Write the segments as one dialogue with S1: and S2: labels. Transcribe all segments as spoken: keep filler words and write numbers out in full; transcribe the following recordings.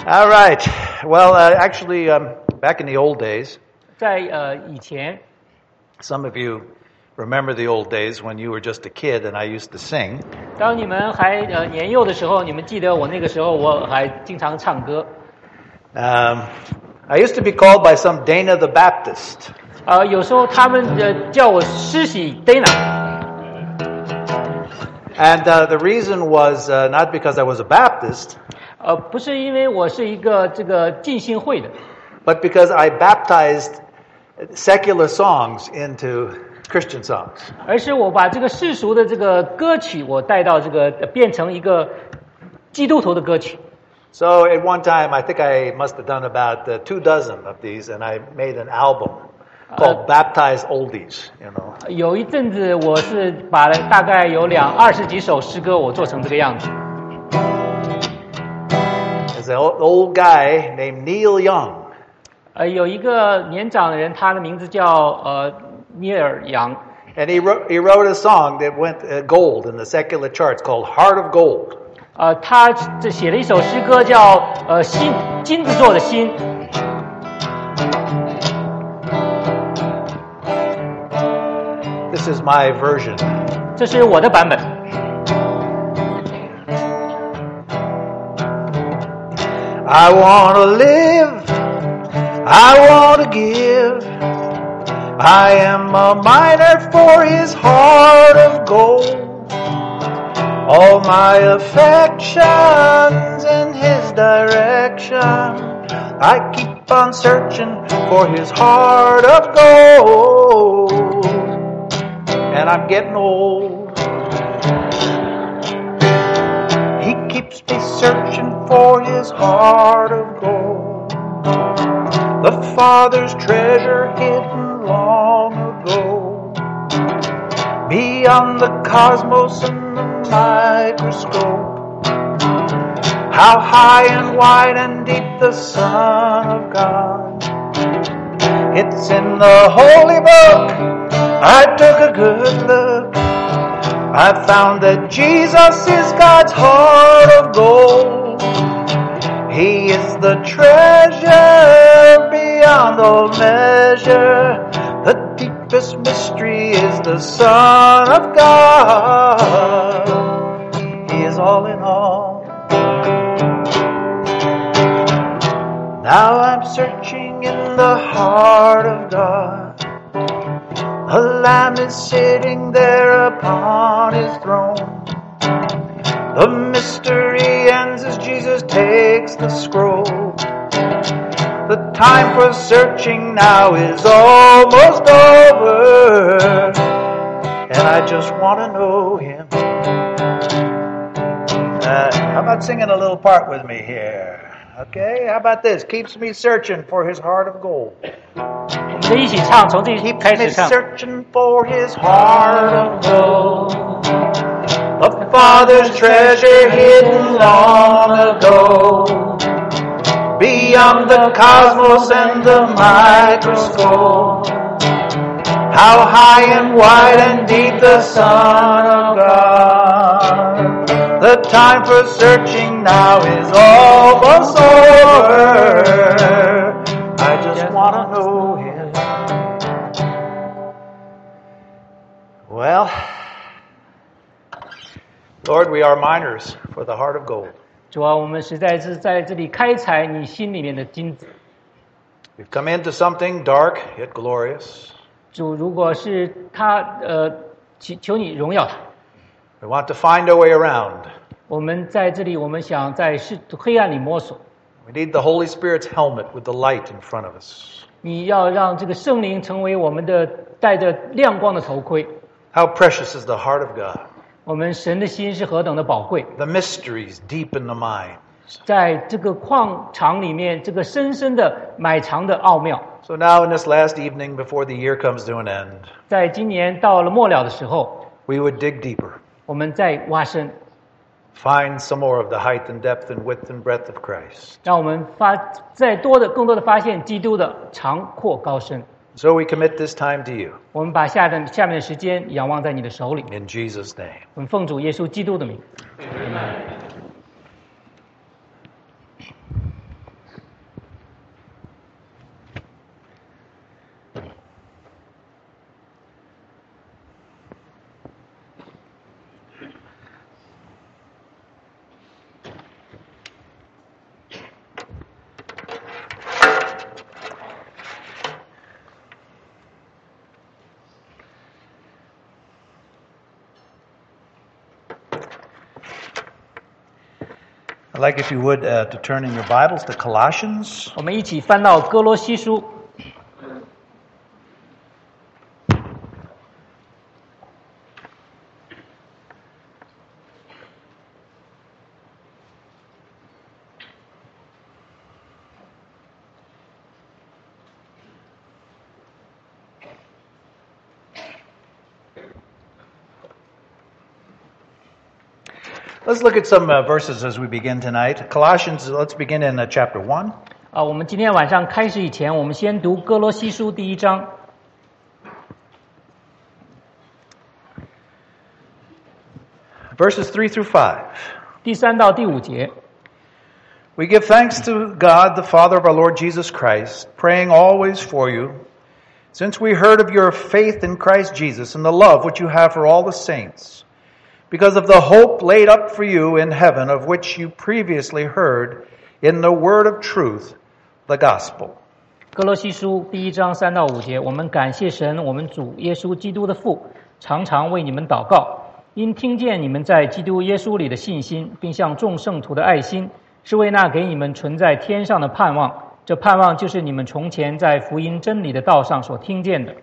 S1: All right. Well, uh, actually, um, back in the old days,
S2: 在呃以前，
S1: some of you remember the old days when you were just a kid and I used to sing.
S2: 当你们还呃年幼的时候，你们记得我那个时候我还经常唱歌。
S1: Um, I used to be called by some Dana the Baptist.
S2: 呃，有时候他们呃叫我施洗 Dana，
S1: And uh, the reason was uh, not because I was a Baptist,
S2: 呃，不是因为我是一个这个浸信会的，
S1: but because I baptized secular songs into Christian songs.
S2: 而是我把这个世俗的这个歌曲，我带到这个呃变成一个基督徒的歌曲。
S1: So at one time, I think I must have done about uh, two dozen of these, and I made an album called Baptized Oldies, you know.
S2: 有一阵子，我是把大概有两二十几首诗歌，我做成这个样子。
S1: There's an old, old guy named Neil Young.
S2: 呃，有一个年长的人，他的名字叫呃尼尔杨，
S1: And he wrote, he wrote a song that went uh, gold in the secular charts called Heart of Gold.
S2: 呃，他这写了一首诗歌叫呃心金子做的心。
S1: This is my version.
S2: 这是我的版本。
S1: I want to live, I want to give. I am a miner for his heart of gold. All my affections in his direction. I keep on searching for his heart of gold. And I'm getting old. He keeps me searching for his heart of gold. The Father's treasure hidden long ago. Beyond the cosmos and the microscope. How high and wide and deep the Son of God. It's in the holy book. I took a good look. I found that Jesus is God's heart of gold. He is the treasure beyond all measure. The deepest mystery is the Son of God. He is all in all. Now I'm searching in the heart of God. A lamb is sitting there upon his throne. The mystery ends as Jesus takes the scroll. The time for searching now is almost over. And I just want to know him. Uh, how about singing a little part with me here? Okay, how about this? Keeps me searching for his heart of gold.
S2: 我们一起唱，从这里
S1: Keeps
S2: 开
S1: me
S2: 始唱。
S1: searching for his heart of gold. The Father's treasure hidden long ago. Beyond the cosmos and the microscope. How high and wide and deep the Son of God. The time for searching now is almost over. I just want to know him. Well, Lord, we are miners for the heart of gold.
S2: 主啊，我们实在是在这里开采你心里面的金子。
S1: We've come into something dark yet glorious.
S2: 主，如果是他，呃，求求你荣耀他。
S1: We want to find our way around.
S2: 我们在这里，我们想在是黑暗里摸索。
S1: We need the Holy Spirit's helmet with the light in front of us.
S2: 你要让这个圣灵成为我们的带着亮光的头盔。
S1: How precious is the heart of God.
S2: 我们神的心是何等的宝贵，
S1: The mysteries deep in the mind.
S2: 在这个矿场里面，这个深深的埋藏的奥妙。
S1: So now in this last evening before the year comes to an end,
S2: 在今年到了末了的时候，
S1: we would dig deeper.
S2: 我们再挖深，
S1: Find some more of the height and depth and width and breadth of Christ.
S2: 让我们发再多的、更多的发现基督的长阔高深。
S1: So we commit this time to you.
S2: 我们把下的下面的时间仰望在你的手里。
S1: In Jesus' name.
S2: 我们奉主耶稣基督的名。
S1: I'd like if you would uh, to turn in your Bibles to Colossians.
S2: 我们一起翻到哥罗西书。
S1: Let's look at some uh, verses as we begin tonight. Colossians, let's begin in uh, chapter one.
S2: 啊，我们今天晚上开始以前，我们先读哥罗西书第一章。
S1: Verses three through five.
S2: 第三到第五节。
S1: We give thanks to God, the Father of our Lord Jesus Christ, praying always for you, since we heard of your faith in Christ Jesus and the love which you have for all the saints, because of the hope laid up for you in heaven, of which you previously heard in the word of truth, the gospel.
S2: 哥罗西书第一章三到五节，我们感谢神，我们主耶稣基督的父，常常为你们祷告，因听见你们在基督耶稣里的信心，并向众圣徒的爱心，是为那给你们存在天上的盼望。这盼望就是你们从前在福音真理的道上所听见的。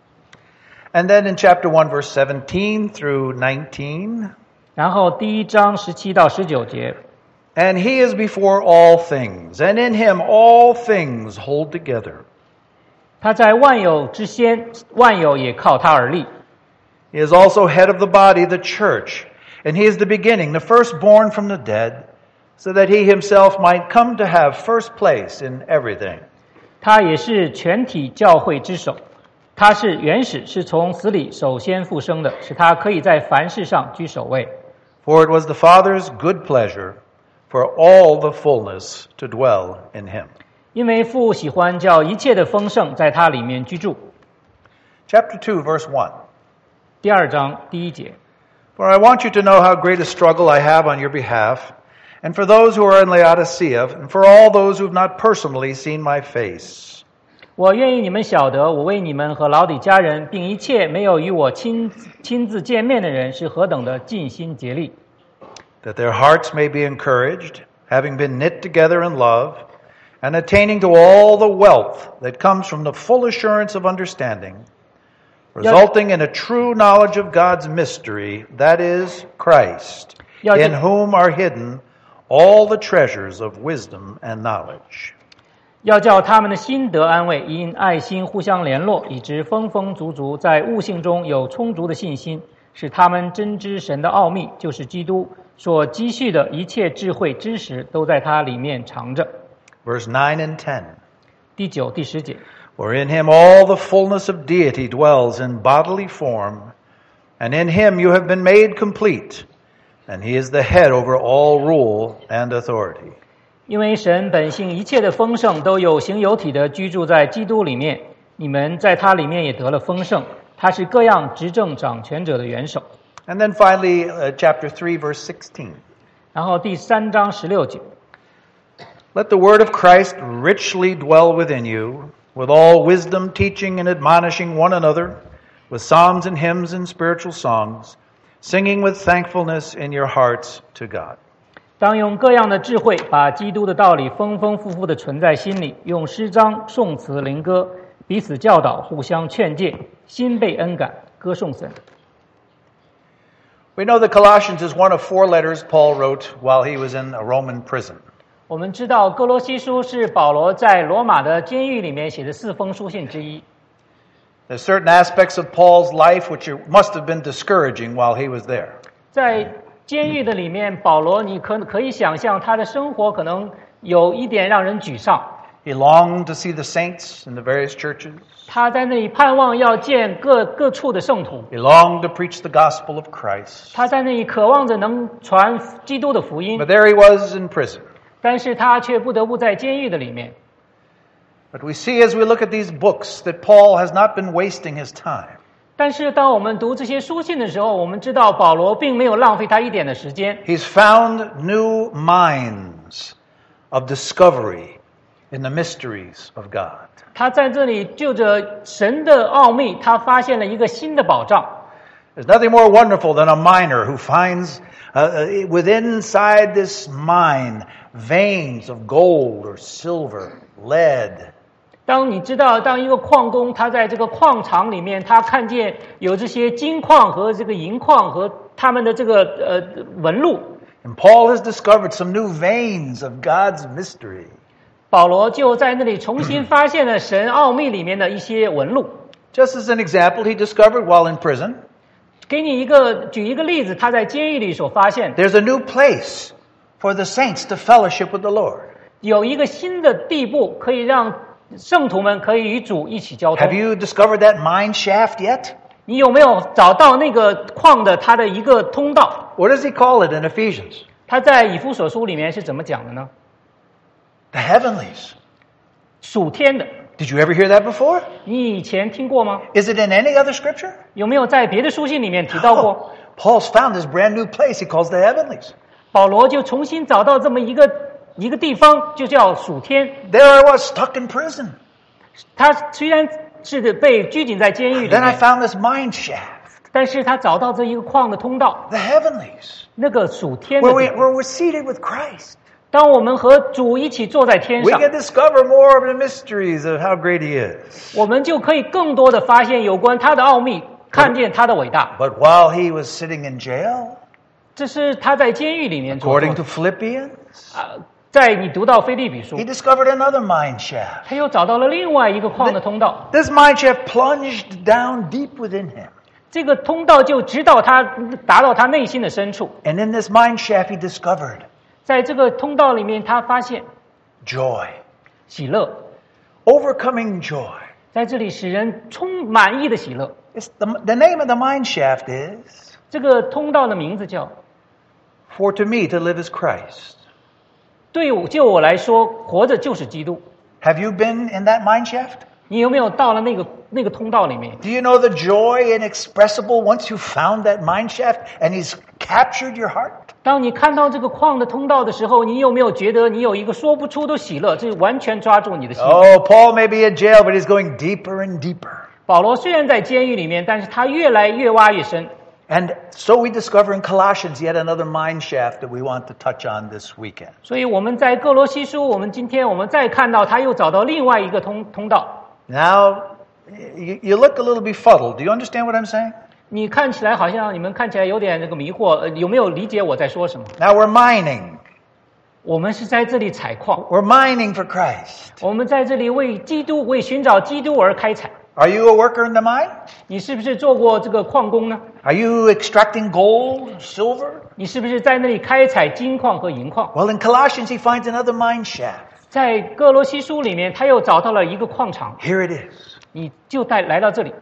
S1: And then in chapter one, verse seventeen through nineteen.
S2: 然后第一章十七到十九节。
S1: And he is before all things, and in him all things hold together.
S2: 他在万有之先，万有也靠他而立。
S1: He is also head of the body, the church, and he is the beginning, the firstborn from the dead, so that he himself might come to have first place in everything.
S2: 他也是全体教会之首。 他是原始，是从死里首先复生的，使他可以在凡事上居首位。
S1: For it was the Father's good pleasure for all the fullness to dwell in him.
S2: 因为父喜欢叫一切的丰盛在他里面居住。
S1: Chapter two, verse one.
S2: 第二章第一节。
S1: For I want you to know how great a struggle I have on your behalf, and for those who are in Laodicea, and for all those who have not personally seen my face.
S2: 我愿意你们晓得，我为你们和老底家人，并一切没有与我亲亲自见面的人，是何等的尽心竭力。
S1: That their hearts may be encouraged, having been knit together in love, and attaining to all the wealth that comes from the full assurance of understanding, resulting in a true knowledge of God's mystery, that is, Christ, in whom are hidden all the treasures of wisdom and knowledge.
S2: 要叫他们的心得安慰，因爱心互相联络，以致丰丰足足，在悟性中有充足的信心，使他们真知神的奥秘，就是基督所积蓄的一切智慧知识，都在他里面藏着。
S1: Verse nine and ten.
S2: 第九、第十节。
S1: For in him all the fullness of deity dwells in bodily form, and in him you have been made complete, and he is the head over all rule and authority.
S2: 因为神本性一切的丰盛都有形有体的居住在基督里面，你们在他里面也得了丰盛。他是各样执政掌权者的元首。
S1: And then finally, uh, chapter three, verse sixteen.
S2: 然后第三章十六节。
S1: Let the word of Christ richly dwell within you, with all wisdom teaching and admonishing one another, with psalms and hymns and spiritual songs, singing with thankfulness in your hearts to God.
S2: 当用各样的智慧，把基督的道理丰丰富富的存在心里，用诗章、颂词、灵歌，彼此教导，互相劝诫，心被恩感，歌颂神。
S1: We know that Colossians is one of four letters Paul wrote while he was in a Roman prison.
S2: 我们知道哥罗西书是保罗在罗马的监狱里面写的四封书信之一。
S1: There's certain aspects of Paul's life which must have been discouraging while he was there.
S2: 在监狱的里面，保罗你可可以想象他的生活可能有一点让人沮丧。
S1: He longed to see the saints in the various churches.
S2: 他在那里盼望要见各各处的圣徒。
S1: He longed to preach the gospel of Christ.
S2: 他在那里渴望着能传基督的福音。
S1: But there he was in prison.
S2: 但是他却不得不在监狱的里面。
S1: But we see as we look at these books that Paul has not been wasting his time.
S2: 但是当我们读这些书信的时候，我们知道保罗并没有浪费他一点的时间。
S1: He's found new mines of discovery in the mysteries of God.
S2: 他在这里就着神的奥秘，他发现了一个新的宝藏。
S1: There's nothing more wonderful than a miner who finds uh, within inside this mine, veins of gold or silver, lead.
S2: 当你知道，当一个矿工他在这个矿场里面，他看见有这些金矿和这个银矿和他们的这个呃纹路。
S1: And Paul has discovered some new veins of God's mystery.
S2: 保罗就在那里重新发现了神奥秘里面的一些纹路。
S1: Just as an example, he discovered while in prison.
S2: 给你一个举一个例子，他在监狱里所发现
S1: There's a new place for the saints to fellowship with the Lord.
S2: 有一个新的地步，可以让圣徒们可以与主一起交
S1: Have
S2: 通。
S1: you discovered that mine shaft yet?
S2: 你有没有找到那个矿的它的一个通道？
S1: What does he call it in Ephesians?
S2: 他在以弗所书里面是怎么讲的呢？
S1: The heavenlies.
S2: 属天的，
S1: Did you ever hear that before?
S2: 你以前听过吗？
S1: Is it in any other scripture?
S2: 有没有在别的书信里面提到过？
S1: Paul's found this brand new place he calls the heavenlies.
S2: 保罗就重新找到这么一个一个地方，就叫属天。
S1: There I was stuck in prison.
S2: 他虽然是被拘谨在监狱里
S1: Then I
S2: 面，
S1: found this mine shaft,
S2: 但是他找到这一个矿的通道，
S1: the heavenlies,
S2: 那个属天的
S1: where, we,
S2: 地方。
S1: where we're seated with Christ.
S2: 当我们和主一起坐在天
S1: We
S2: 上，
S1: can discover more of the mysteries of how great he is.
S2: 我们就可以更多的发现有关他的奥秘，看见他的伟大。
S1: But while he was sitting in jail,
S2: 这是他在监狱里面做
S1: according
S2: 的
S1: to Philippians,
S2: 啊。在你读到腓立比书
S1: he，discovered another mine shaft.
S2: 他又找到了另外一个矿的通道。
S1: This mine shaft plunged down deep within him.
S2: 这个通道就直到他达到他内心的深处。
S1: And in this mine shaft, he discovered
S2: 在这个通道里面，他发现
S1: joy,
S2: 喜乐，
S1: overcoming joy.
S2: 在这里使人充满意的喜乐。
S1: It's the, the name of the mine shaft is,
S2: 这个通道的名字叫
S1: For to me to live is Christ.
S2: 对我就我来说，活着就是基督。
S1: Have you been in that mine shaft?
S2: 你有没有到了那个那个通道里面？
S1: Do you know the joy inexpressible once you found that mine shaft and he's captured your heart?
S2: 当你看到这个矿的通道的时候，你有没有觉得你有一个说不出的喜乐？这完全抓住你的心。
S1: Oh, Paul may be in jail, but he's going deeper and deeper.
S2: 保罗虽然在监狱里面，但是他越来越挖越深。
S1: And so we discover in Colossians yet another mine shaft that we want to touch on this weekend.
S2: 所以我们在哥罗西书，我们今天我们再看到他又找到另外一个通通道。
S1: Now, you, you look a little befuddled. Do you understand what I'm saying?
S2: 你看起来好像你们看起来有点这个迷惑，呃有没有理解我在说什么？
S1: Now we're mining.
S2: 我们是在这里采矿，
S1: We're mining for Christ.
S2: 我们在这里为基督、为寻找基督而开采。
S1: Are you a worker in the mine?
S2: 你是不是做过这个矿工呢？
S1: Are you extracting gold, silver?
S2: 你是不是在那里开采金矿和银矿？
S1: Well, in Colossians, he finds another mine shaft.
S2: 在哥罗西书里面，他又找到了一个矿场，
S1: Here it is.
S2: 你就带来到这里。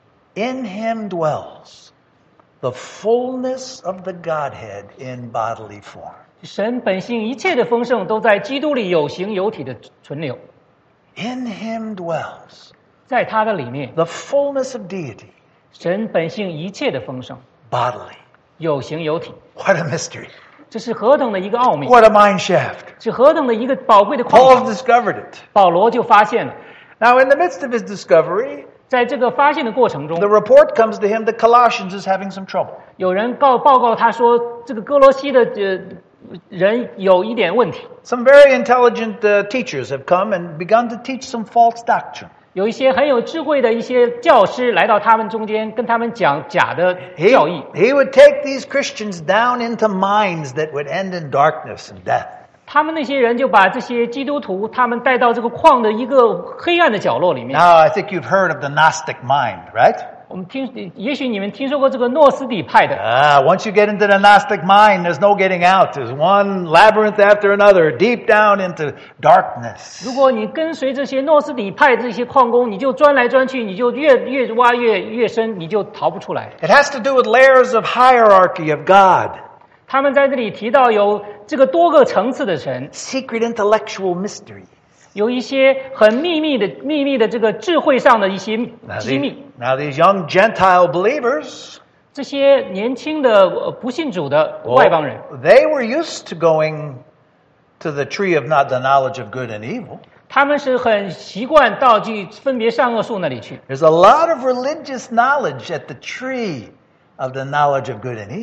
S1: In him dwells the fullness of the Godhead in bodily form.
S2: 神本性一切的丰盛都在基督里有形有体的存留，
S1: In him dwells
S2: 在他的里面，
S1: the fullness of deity
S2: 神本性一切的丰盛
S1: bodily.
S2: 有形有体，
S1: What a mystery.
S2: 这是何等的一个奥秘，
S1: What a mine shaft.
S2: 是何等的一个宝贵的矿
S1: Paul
S2: 场。
S1: discovered it.
S2: 保罗就发现了，
S1: Now, in the midst of his discovery,
S2: 在这个发现的过程中
S1: the，report comes to him that Colossians is having some trouble.
S2: 有人告报告他说，这个哥罗西的呃人有一点问题，
S1: Some very intelligent uh, teachers have come and begun to teach some false doctrine.
S2: 有一些很有智慧的一些教师来到他们中间，跟他们讲假的
S1: He,
S2: 教义。
S1: he would take these Christians down into mines that would end in darkness and death.
S2: 他们那些人就把这些基督徒，他们带到这个矿的一个黑暗的角落里面。
S1: Now, I think you've heard of the Gnostic mind, right?
S2: 我们听，也许你们听说过这个诺斯底派的。
S1: Ah, once you get into the Gnostic mind, there's no getting out. There's one labyrinth after another, deep down into darkness.
S2: 如果你跟随这些诺斯底派这些矿工，你就钻来钻去，你就越越挖越越深，你就逃不出来。
S1: It has to do with layers of hierarchy of God,
S2: 他们在这里提到有这个多个层次的神，
S1: secret intellectual mystery.
S2: 有一些很秘密的秘密的这个智慧上的一些
S1: Now
S2: 机
S1: these,
S2: 密。
S1: now these young Gentile believers,
S2: 这些年轻的呃不信主的外邦人，
S1: they were used to going to the tree of not the knowledge of good and evil.
S2: 他们是很习惯到去分别善恶树那里去。
S1: There's a lot of religious knowledge at the tree of the knowledge of good and evil.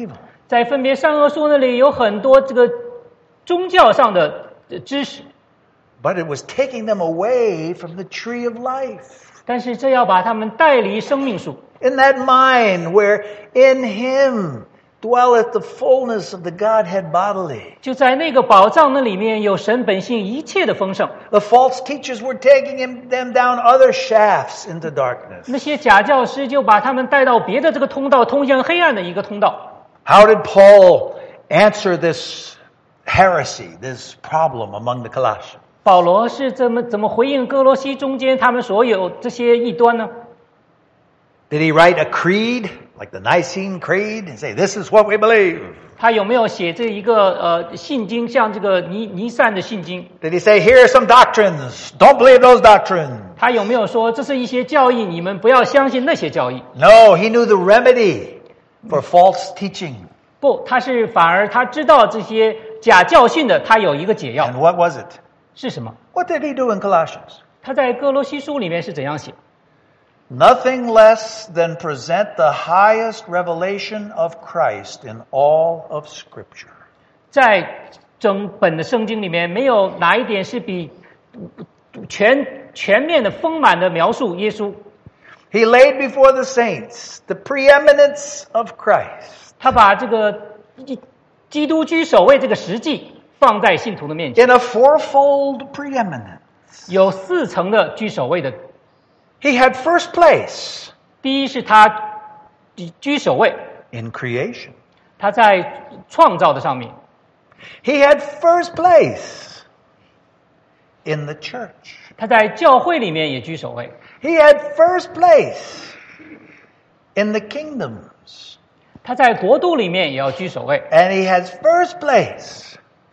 S2: 在分别善恶树那里有很多这个宗教上的知识，
S1: but it was taking them away from the tree of life.
S2: 但是这要把他们带离生命树。
S1: In that mind where in him dwelleth the fullness of the Godhead bodily.
S2: 就在那个宝藏那里面有神本性一切的丰盛。
S1: The false teachers were taking him, them down other shafts into darkness.
S2: 那些假教师就把他们带到别的这个通道，通向黑暗的一个通道。
S1: How did Paul answer this heresy, this problem among the Colossians?
S2: 保罗是怎么怎么回应哥罗西中间他们所有这些异端呢？
S1: Did he write a creed, like the Nicene Creed, and say, this is what we believe?
S2: 他有没有写这一个呃信经，像这个尼尼散的信经？
S1: Did he say, here are some doctrines, don't believe those doctrines?
S2: 他有没有说这是一些教义，你们不要相信那些教义？
S1: No, he knew the remedy for false teaching.
S2: 不，他是反而他知道这些假教训的，他有一个解药
S1: And what was it?
S2: 是什么？
S1: What did he do in Colossians?
S2: 他在哥罗西书里面是怎样写？
S1: Nothing less than present the highest revelation of Christ in all of Scripture.
S2: 在整本的圣经里面，没有哪一点是比全全面的丰满的描述耶稣。
S1: He laid before the saints the preeminence of Christ
S2: 他把这个基基督居首位这个实际放在信徒的面前，
S1: in a fourfold preeminence.
S2: 有四层的居首位的。
S1: He had first place
S2: 第一是他居首位，
S1: in creation.
S2: 他在创造的上面；
S1: He had first place in the church.
S2: 他在教会里面也居首位；
S1: He had first place in the kingdoms.
S2: 他在国度里面也要居首位；
S1: And he has first place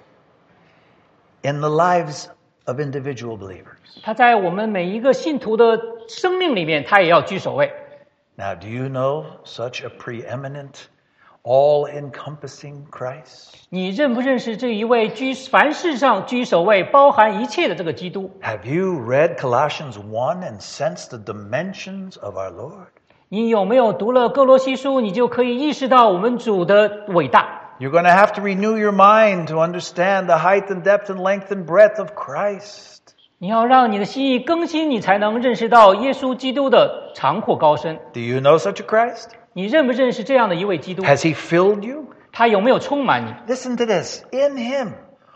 S1: in the lives of individual believers.
S2: 他在我们每一个信徒的生命里面，他也要居首位。
S1: Now, do you know such a preeminent, all-encompassing Christ?
S2: 你认不认识这一位居凡事上居首位，包含一切的这个基督？
S1: Have you read Colossians one and sensed the dimensions of our Lord?
S2: 你有没有读了哥罗西书，你就可以意识到我们主的伟大。
S1: You're going to have to renew your mind to understand the height and depth and length and breadth of Christ.
S2: 你要让你的心意更新，你才能认识到耶稣基督的长阔高深。
S1: Do you know such a Christ?
S2: 你认不认识这样的一位基督？
S1: Has he filled you?
S2: 他有没有充满你？
S1: Listen to this. In him,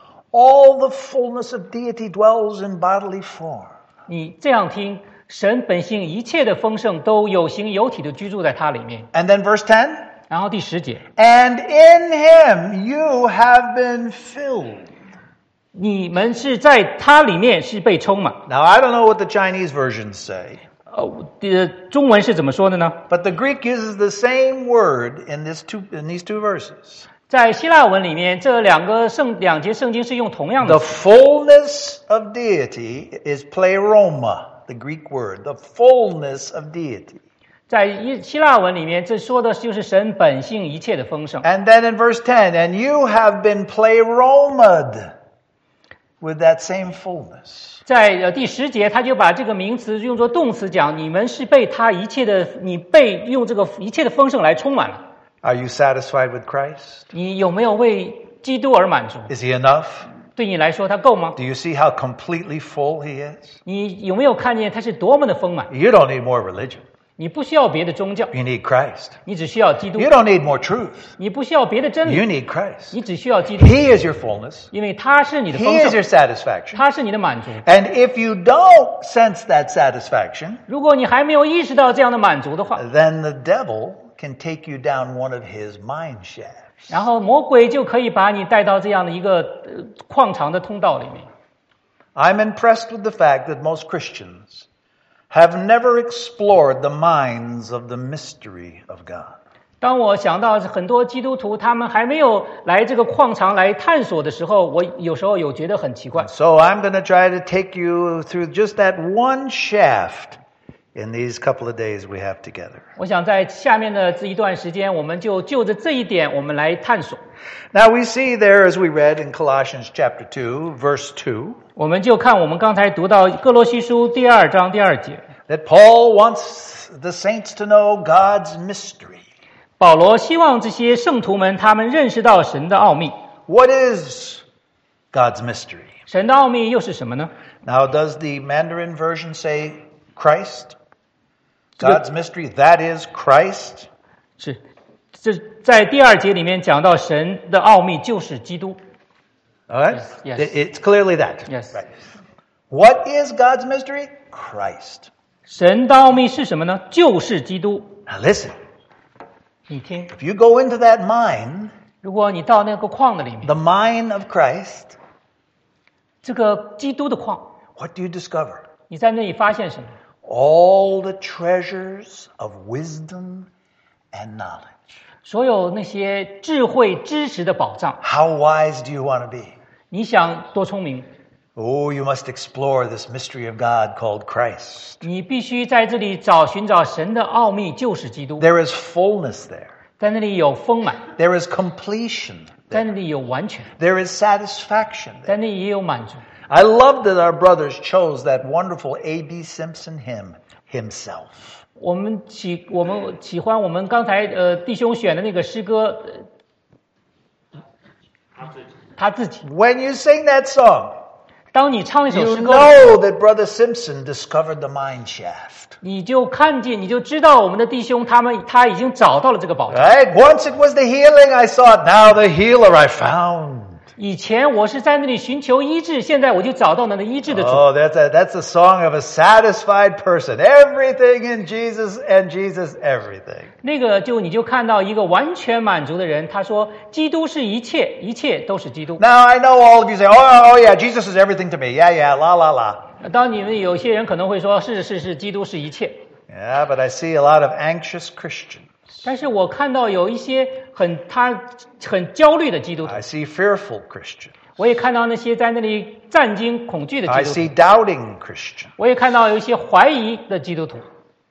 S1: all the fullness of deity dwells in bodily form.
S2: 你这样听，神本性一切的丰盛都有形有体的居住在他里面。
S1: And then verse ten.
S2: 然后第十节，
S1: And in him you have been filled.
S2: 你们是在他里面是被充满。
S1: Now, I don't know what the Chinese versions say,
S2: 呃，呃中文是怎么说的呢？
S1: but the Greek uses the same word in, this two, in these two verses.
S2: 在希腊文里面，这两个圣两节圣经是用同样的
S1: The fullness of deity is pleroma, the Greek word, the fullness of deity.
S2: 在希希腊文里面，这说的就是神本性一切的丰盛。
S1: And then in verse ten, and you have been pleromad with that same fullness.
S2: 在呃第十节，他就把这个名词用作动词讲，你们是被他一切的，你被用这个一切的丰盛来充满了。
S1: Are you satisfied with Christ?
S2: 你有没有为基督而满足？
S1: Is he enough?
S2: 对你来说，他够吗？
S1: Do you see how completely full he is?
S2: 你有没有看见他是多么的丰满？
S1: You don't need more religion.
S2: 你不需要别的宗教，
S1: You need Christ.
S2: 你只需要基督；
S1: You don't need more truth.
S2: 你不需要别的真
S1: You
S2: 理，
S1: need Christ.
S2: 你只需要基督，
S1: He is your fullness.
S2: 因为他是你的
S1: He
S2: 丰
S1: is your
S2: 盛，
S1: satisfaction.
S2: 他是你的满足。
S1: And if you don't sense that satisfaction,
S2: 如果你还没有意识到这样的满足的话，
S1: then the devil can take you down one of his mine shafts.
S2: 然后魔鬼就可以把你带到这样的一个呃旷长的通道里面。
S1: I'm impressed with the fact that most Christians have never explored the minds of the mystery of God.
S2: 当我想到很多基督徒他们还没有来这个矿场来探索的时候，我有时候有觉得很奇怪。
S1: So I'm going to try to take you through just that one shaft in these couple of days we have together.
S2: 我想在下面的这一段时间，我们就就着这一点，我们来探索。
S1: Now we see there, as we read in Colossians chapter two, verse two,
S2: 我们就看我们刚才读到哥罗西书第二章第二节，
S1: that Paul wants the saints to know God's mystery.
S2: 保罗希望这些圣徒们他们认识到神的奥秘。
S1: What is God's mystery?
S2: 神的奥秘又是什么呢？
S1: Now, does the Mandarin version say Christ? God's mystery, that is Christ?
S2: 是，这在第二节里面讲到神的奥秘就是基督。
S1: All right?
S2: Yes, yes.
S1: It- It's clearly that.
S2: Yes.
S1: Right. What is God's mystery? Christ.
S2: 神的奥秘是什么呢？就是基督。
S1: Now listen,
S2: 你听，
S1: if you go into that mine,
S2: 如果你到那个矿的里面，
S1: the mine of Christ,
S2: 这个基督的矿，
S1: what do you discover?
S2: 你在那里发现什么？
S1: All the treasures of wisdom and knowledge.
S2: 所有那些智慧知识的宝藏。
S1: How wise do you want to be?
S2: 你想多聪明？
S1: Oh, you must explore this mystery of God called Christ.
S2: 你必须在这里找寻找神的奥秘，就是基督。
S1: There is fullness there.
S2: 在那里有丰满，
S1: There is completion.
S2: 在那里有完全，
S1: There is satisfaction there.
S2: 在那里也有满足。
S1: I love that our brothers chose that wonderful A B Simpson hymn, Himself.
S2: 我们喜我们喜欢我们刚才呃弟兄选的那个诗歌，呃他自己。
S1: When you sing that song,
S2: 当你唱一首
S1: you
S2: 诗歌，
S1: know that Brother Simpson discovered the mine shaft.
S2: 你就看见，你就知道我们的弟兄他们他已经找到了这个宝藏。
S1: Right? Once it was the healing I sought, now the healer I found.
S2: 以前我是在那里寻求医治，现在我就找到了那医治的主。
S1: Oh, that's a, that's a song of a satisfied person. Everything in Jesus and Jesus everything.
S2: 那个就你就看到一个完全满足的人，他说：“基督是一切，一切都是基督。
S1: Now I know all of you say, oh, oh yeah, Jesus is everything to me. Yeah, yeah, la, la, la. ”
S2: 当你们有些人可能会说：“是是是，基督是一切。
S1: Yeah, but I see a lot of anxious Christians. ”
S2: 但是我看到有一些很他很焦虑的基督徒，
S1: I see fearful Christians.
S2: 我也看到那些在那里战惊恐惧的
S1: I
S2: 基督
S1: see
S2: 徒，
S1: doubting Christians.
S2: 我也看到有一些怀疑的基督徒。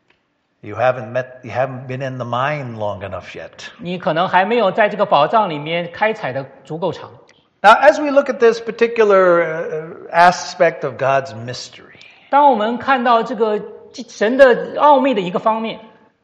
S1: You haven't met, you haven't been in the mine long enough yet.
S2: 你可能还没有在这个宝藏里面开采的足够长。
S1: Now, as we look at this particular uh, aspect of God's mystery,
S2: 当我们看到这个神的奥秘的一个方面，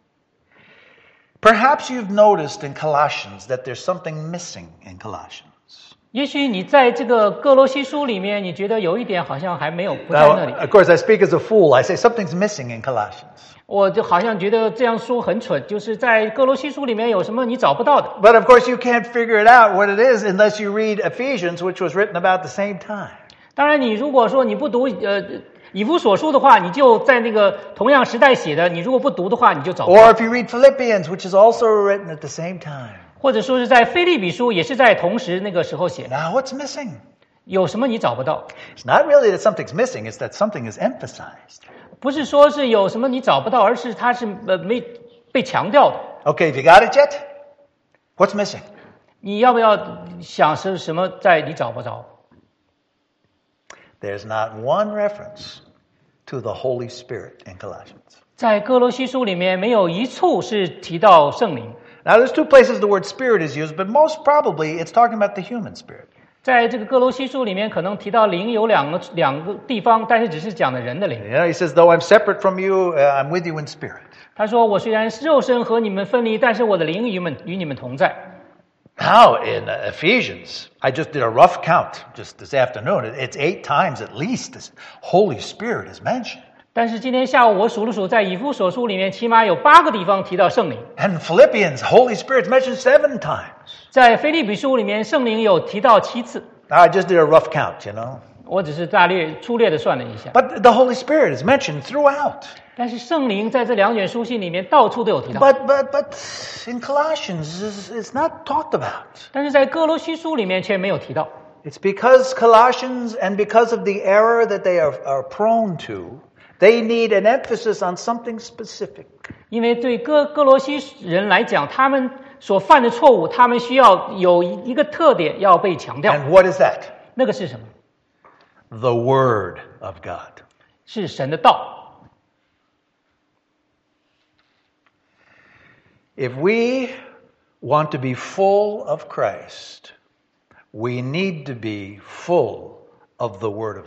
S1: perhaps you've noticed in Colossians that there's something missing in Colossians.
S2: 也许你在这个哥罗西书里面，你觉得有一点好像还没有不在
S1: Now,
S2: 那里。
S1: of course, I speak as a fool. I say something's missing in Colossians.
S2: 我就好像觉得这样说很蠢，就是在哥罗西书里面有什么你找不到的。
S1: But of course, you can't figure it out what it is unless you read Ephesians, which was written about the same time.
S2: 当然，你如果说你不读呃以弗所书的话，你就在那个同样时代写的，你如果不读的话，你就找不到。
S1: Or if you read Philippians, which is also written at the same time.
S2: 或者说是在腓立比书也是在同时那个时候写的，
S1: Now, what's missing?
S2: 有什么你找不到？
S1: It's not really that something's missing, it's that something is emphasized.
S2: 不是说是有什么你找不到，而是它是呃没被强调的。
S1: Okay, have you got it yet? What's missing?
S2: 你要不要想是什么在你找不着？
S1: There's not one reference to the Holy Spirit in Colossians.
S2: 在哥罗西书里面没有一处是提到圣灵。
S1: Now, there's two places the word spirit is used, but most probably it's talking about the human spirit.
S2: 在这个哥罗西书里面，可能提到灵有两个两个地方，但是只是讲的人的灵。
S1: You know, he says, though I'm separate from you, uh, I'm with you in spirit.
S2: 他说：“我虽然肉身和你们分离，但是我的灵与你们与你们同在。”
S1: Now, in uh, Ephesians, I just did a rough count just this afternoon. It- It's eight times at least this Holy Spirit is mentioned.
S2: 但是今天下午我数了数，在以弗所书里面起码有八个地方提到圣灵。
S1: And Philippians, Holy Spirit's mentioned seven times.
S2: 在腓立比书里面，圣灵有提到七次。
S1: Now, I just did a rough count, you know.
S2: 我只是大略粗略的算了一下，
S1: But the Holy Spirit is mentioned throughout.
S2: 但是圣灵在这两卷书信里面到处都有提到。
S1: But but but in Colossians, it's, it's not talked about.
S2: 但是在哥罗西书里面却没有提到。
S1: It's because Colossians and because of the error that they are, are prone to, they need an emphasis on something specific.
S2: 因为对哥哥罗西人来讲，他们所犯的错误，他们需要有一个特点要被强调。
S1: And what is that?
S2: 那个是什么？
S1: The Word of God.
S2: 是神的道。
S1: If we want to be full of Christ, we need to be full of the Word of God.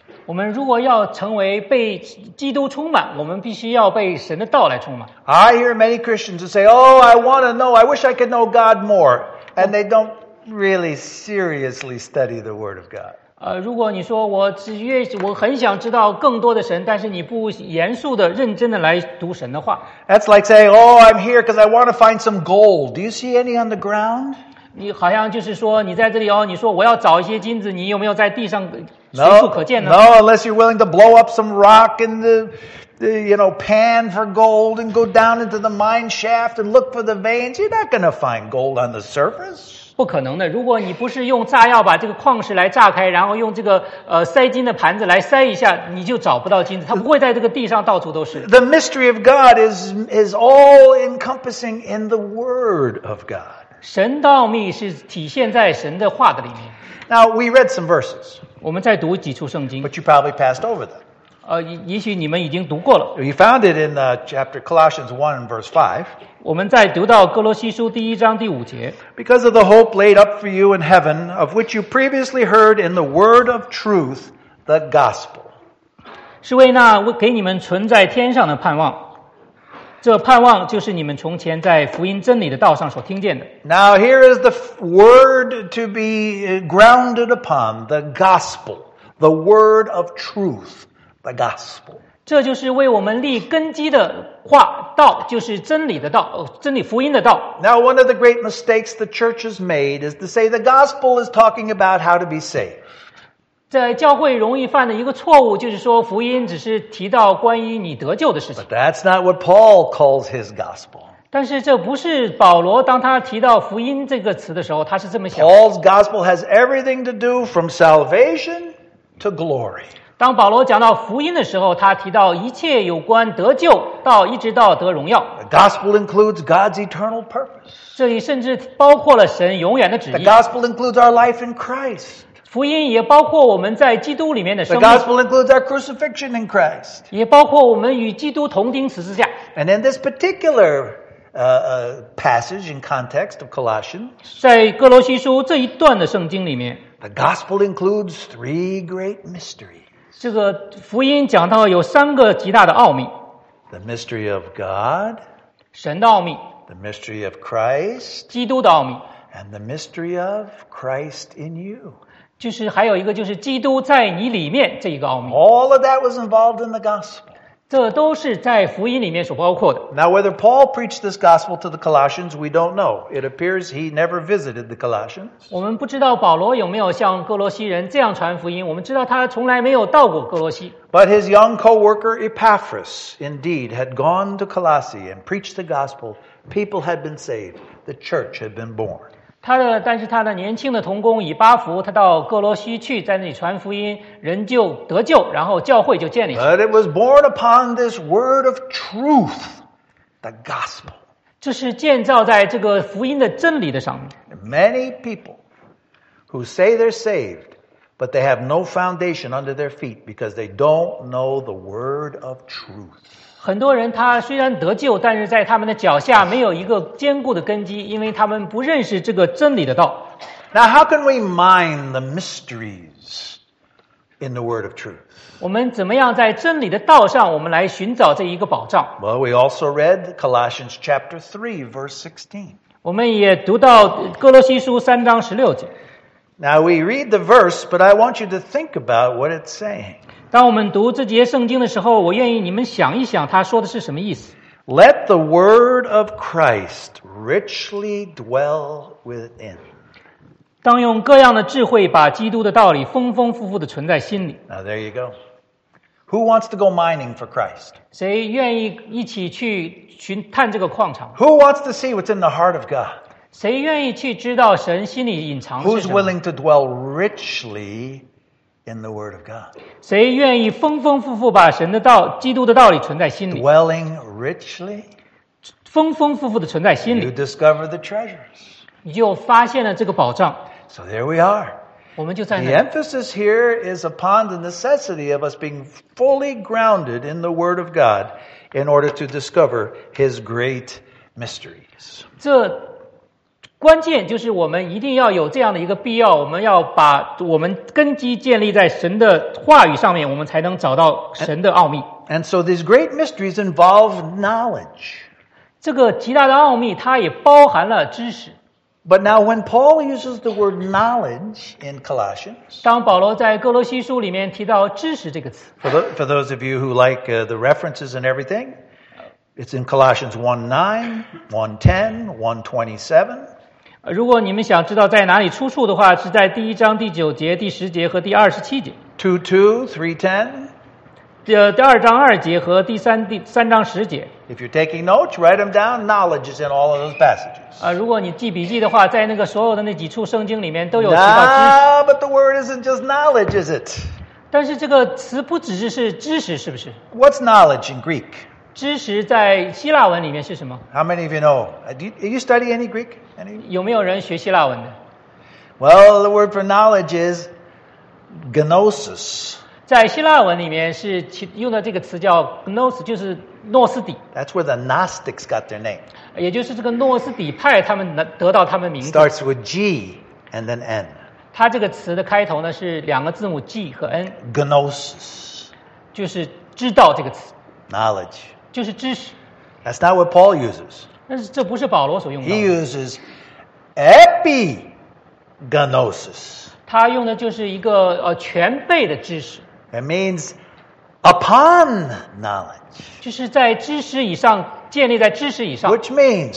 S2: 我们如果要成为被基督充满，我们必须要被神的道来充满。
S1: I hear many Christians who say, "Oh, I want to know. I wish I could know God more," and they don't really seriously study the Word of God.
S2: 呃，如果你说我只越我很想知道更多的神，但是你不严肃的、认真的来读神的话，
S1: That's like saying, "Oh, I'm here because I want to find some gold. Do you see any on the ground?"
S2: 你好像就是说你在这里哦，你说我要找一些金子，你有没有在地上随
S1: No,
S2: 处可见呢？
S1: no, unless you're willing to blow up some rock in the, the, you know, pan for gold and go down into the mine shaft and look for the veins. You're not going to find gold on the surface.
S2: 不可能的。如果你不是用炸药把这个矿石来炸开，然后用这个呃塞金的盘子来塞一下，你就找不到金子。它不会在这个地上到处都是。
S1: The mystery of God is, is all encompassing in the Word of God.
S2: 神的奥秘是体现在神的话的里面。
S1: Now, we read some verses,
S2: 我们再读几处圣经，
S1: but you probably passed over them.
S2: 呃，也也许你们已经读过了。
S1: You found it in uh, chapter Colossians one and verse five.
S2: 我们再读到哥罗西书第一章第五节，
S1: Because of the hope laid up for you in heaven, of which you previously heard in the word of truth, the gospel.
S2: 是为那给你们存在天上的盼望。这盼望就是你们从前在福音真理的道上所听见的。
S1: Now here is the f- word to be grounded upon, the gospel, the word of truth, the gospel.
S2: 这就是为我们立根基的话，道就是真理的道，呃真理福音的道。
S1: Now one of the great mistakes the church has made is to say the gospel is talking about how to be saved.
S2: 在教会容易犯的一个错误，就是说福音只是提到关于你得救的事情。
S1: But that's not what Paul calls his gospel.
S2: 但是这不是保罗当他提到福音这个词的时候，他是这么想。
S1: Paul's gospel has everything to do from salvation to glory.
S2: 当保罗讲到福音的时候，他提到一切有关得救到一直到得荣耀。
S1: The gospel includes God's eternal purpose.
S2: 这里甚至包括了神永远的旨
S1: The
S2: 意。
S1: gospel includes our life in Christ.
S2: 福音也包括我们在基督里面的
S1: The
S2: 生命，
S1: gospel includes our crucifixion in Christ.
S2: 也包括我们与基督同钉十字架。
S1: And in this particular uh, uh, passage and context of Colossians,
S2: 在哥罗西书这一段的圣经里面，
S1: the gospel includes three great mysteries.
S2: 这个福音讲到有三个极大的奥秘：
S1: The mystery of God,
S2: 神的奥秘、
S1: the mystery of Christ,
S2: 基督的奥秘，
S1: and the mystery of Christ in you.
S2: 就是还有一个就是基督在你里面这一个奥秘。
S1: All of that was involved in the gospel.
S2: 这都是在福音里面所包括的。
S1: Now, whether Paul preached this gospel to the Colossians, we don't know. It appears he never visited the Colossians.
S2: 我们不知道保罗有没有向哥罗西人这样传福音，我们知道他从来没有到过哥罗西。
S1: But his young co-worker Epaphras, indeed, had gone to Colossae and preached the gospel. People had been saved. The church had been born.
S2: 他的，但是他的年轻的同工以巴弗，他到哥罗西去，在那里传福音，人就得救，然后教会就建立起来。
S1: But it was born upon this word of truth, the gospel.
S2: 这是建造在这个福音的真理的上面。
S1: Many people who say they're saved, but they have no foundation under their feet because they don't know the word of truth.
S2: 很多人他虽然得救，但是在他们的脚下没有一个坚固的根基，因为他们不认识这个真理的道。
S1: Now, how can we mine the mysteries in the word of truth?
S2: 我们怎么样在真理的道上，我们来寻找这一个保障？
S1: Well, we also read Colossians chapter three, verse sixteen.
S2: 我们也读到哥罗西书三章十六节。
S1: Now, we read the verse, but I want you to think about what it's saying.
S2: 当我们读这节圣经的时候，我愿意你们想一想，他说的是什么意思。
S1: Let the word of Christ richly dwell within.
S2: 当用各样的智慧，把基督的道理丰丰富富的存在心里。
S1: Now, there you go. Who wants to go mining for Christ?
S2: 谁愿意一起去寻探这个矿场？
S1: Who wants to see what's in the heart of God?
S2: 谁愿意去知道神心里隐藏的是
S1: Who's
S2: 什么？
S1: willing to dwell richly in the word of God?
S2: 谁愿意丰丰富富把神的道、基督的道理存在心里？
S1: Dwelling richly,
S2: 丰丰富富的存在心
S1: you
S2: 里，
S1: discover the treasures.
S2: 你就发现了这个宝藏。
S1: So there we are.
S2: 我们就在
S1: The
S2: 那里。
S1: emphasis here is upon the necessity of us being fully grounded in the Word of God in order to discover His great mysteries.
S2: 这关键就是我们一定要有这样的一个必要，我们要把我们根基建立在神的话语上面，我们才能找到神的奥秘。
S1: And so these great mysteries involve knowledge.
S2: 这个极大的奥秘，它也包含了知识。
S1: But now when Paul uses the word knowledge in Colossians,
S2: 当保罗在哥罗西书里面提到知识这个词，
S1: for, the, for those of you who like uh, the references and everything, it's in Colossians one nine, one ten, one twenty-seven.
S2: 如果你们想知道在哪里出处的话，是在第一章第九节、第十节和第二十七节。
S1: two two, three ten.
S2: 这第二章二节和第三第三章十节。
S1: If you're taking notes, write them down. Knowledge is in all of those passages.
S2: 啊，如果你记笔记的话，在那个所有的那几处圣经里面都有提到知识。
S1: No, but the word isn't just knowledge, is it?
S2: 但是这个词不只是是知识，是不是？
S1: What's knowledge in Greek?
S2: 知识在希腊文里面是什么？
S1: How many of you know? Uh, Do you, do you study any Greek? Any?
S2: 有没有人学希腊文的？
S1: Well, the word for knowledge is gnosis.
S2: 在希腊文里面是其用的这个词叫 gnos， 就是诺斯底，
S1: That's where the Gnostics got their name.
S2: 也就是这个诺斯底派他们得得到他们名字。
S1: Starts with G and then N.
S2: 它这个词的开头呢是两个字母 G 和 N，
S1: Gnosis.
S2: 就是知道这个词，
S1: Knowledge.
S2: 就是知识。
S1: That's not what Paul uses.
S2: 但是这不是保罗所用
S1: He
S2: 的，
S1: uses epignosis.
S2: 他用的就是一个呃全备的知识，
S1: It means upon knowledge,
S2: 就是在知识以上，建立在知识以上，
S1: which means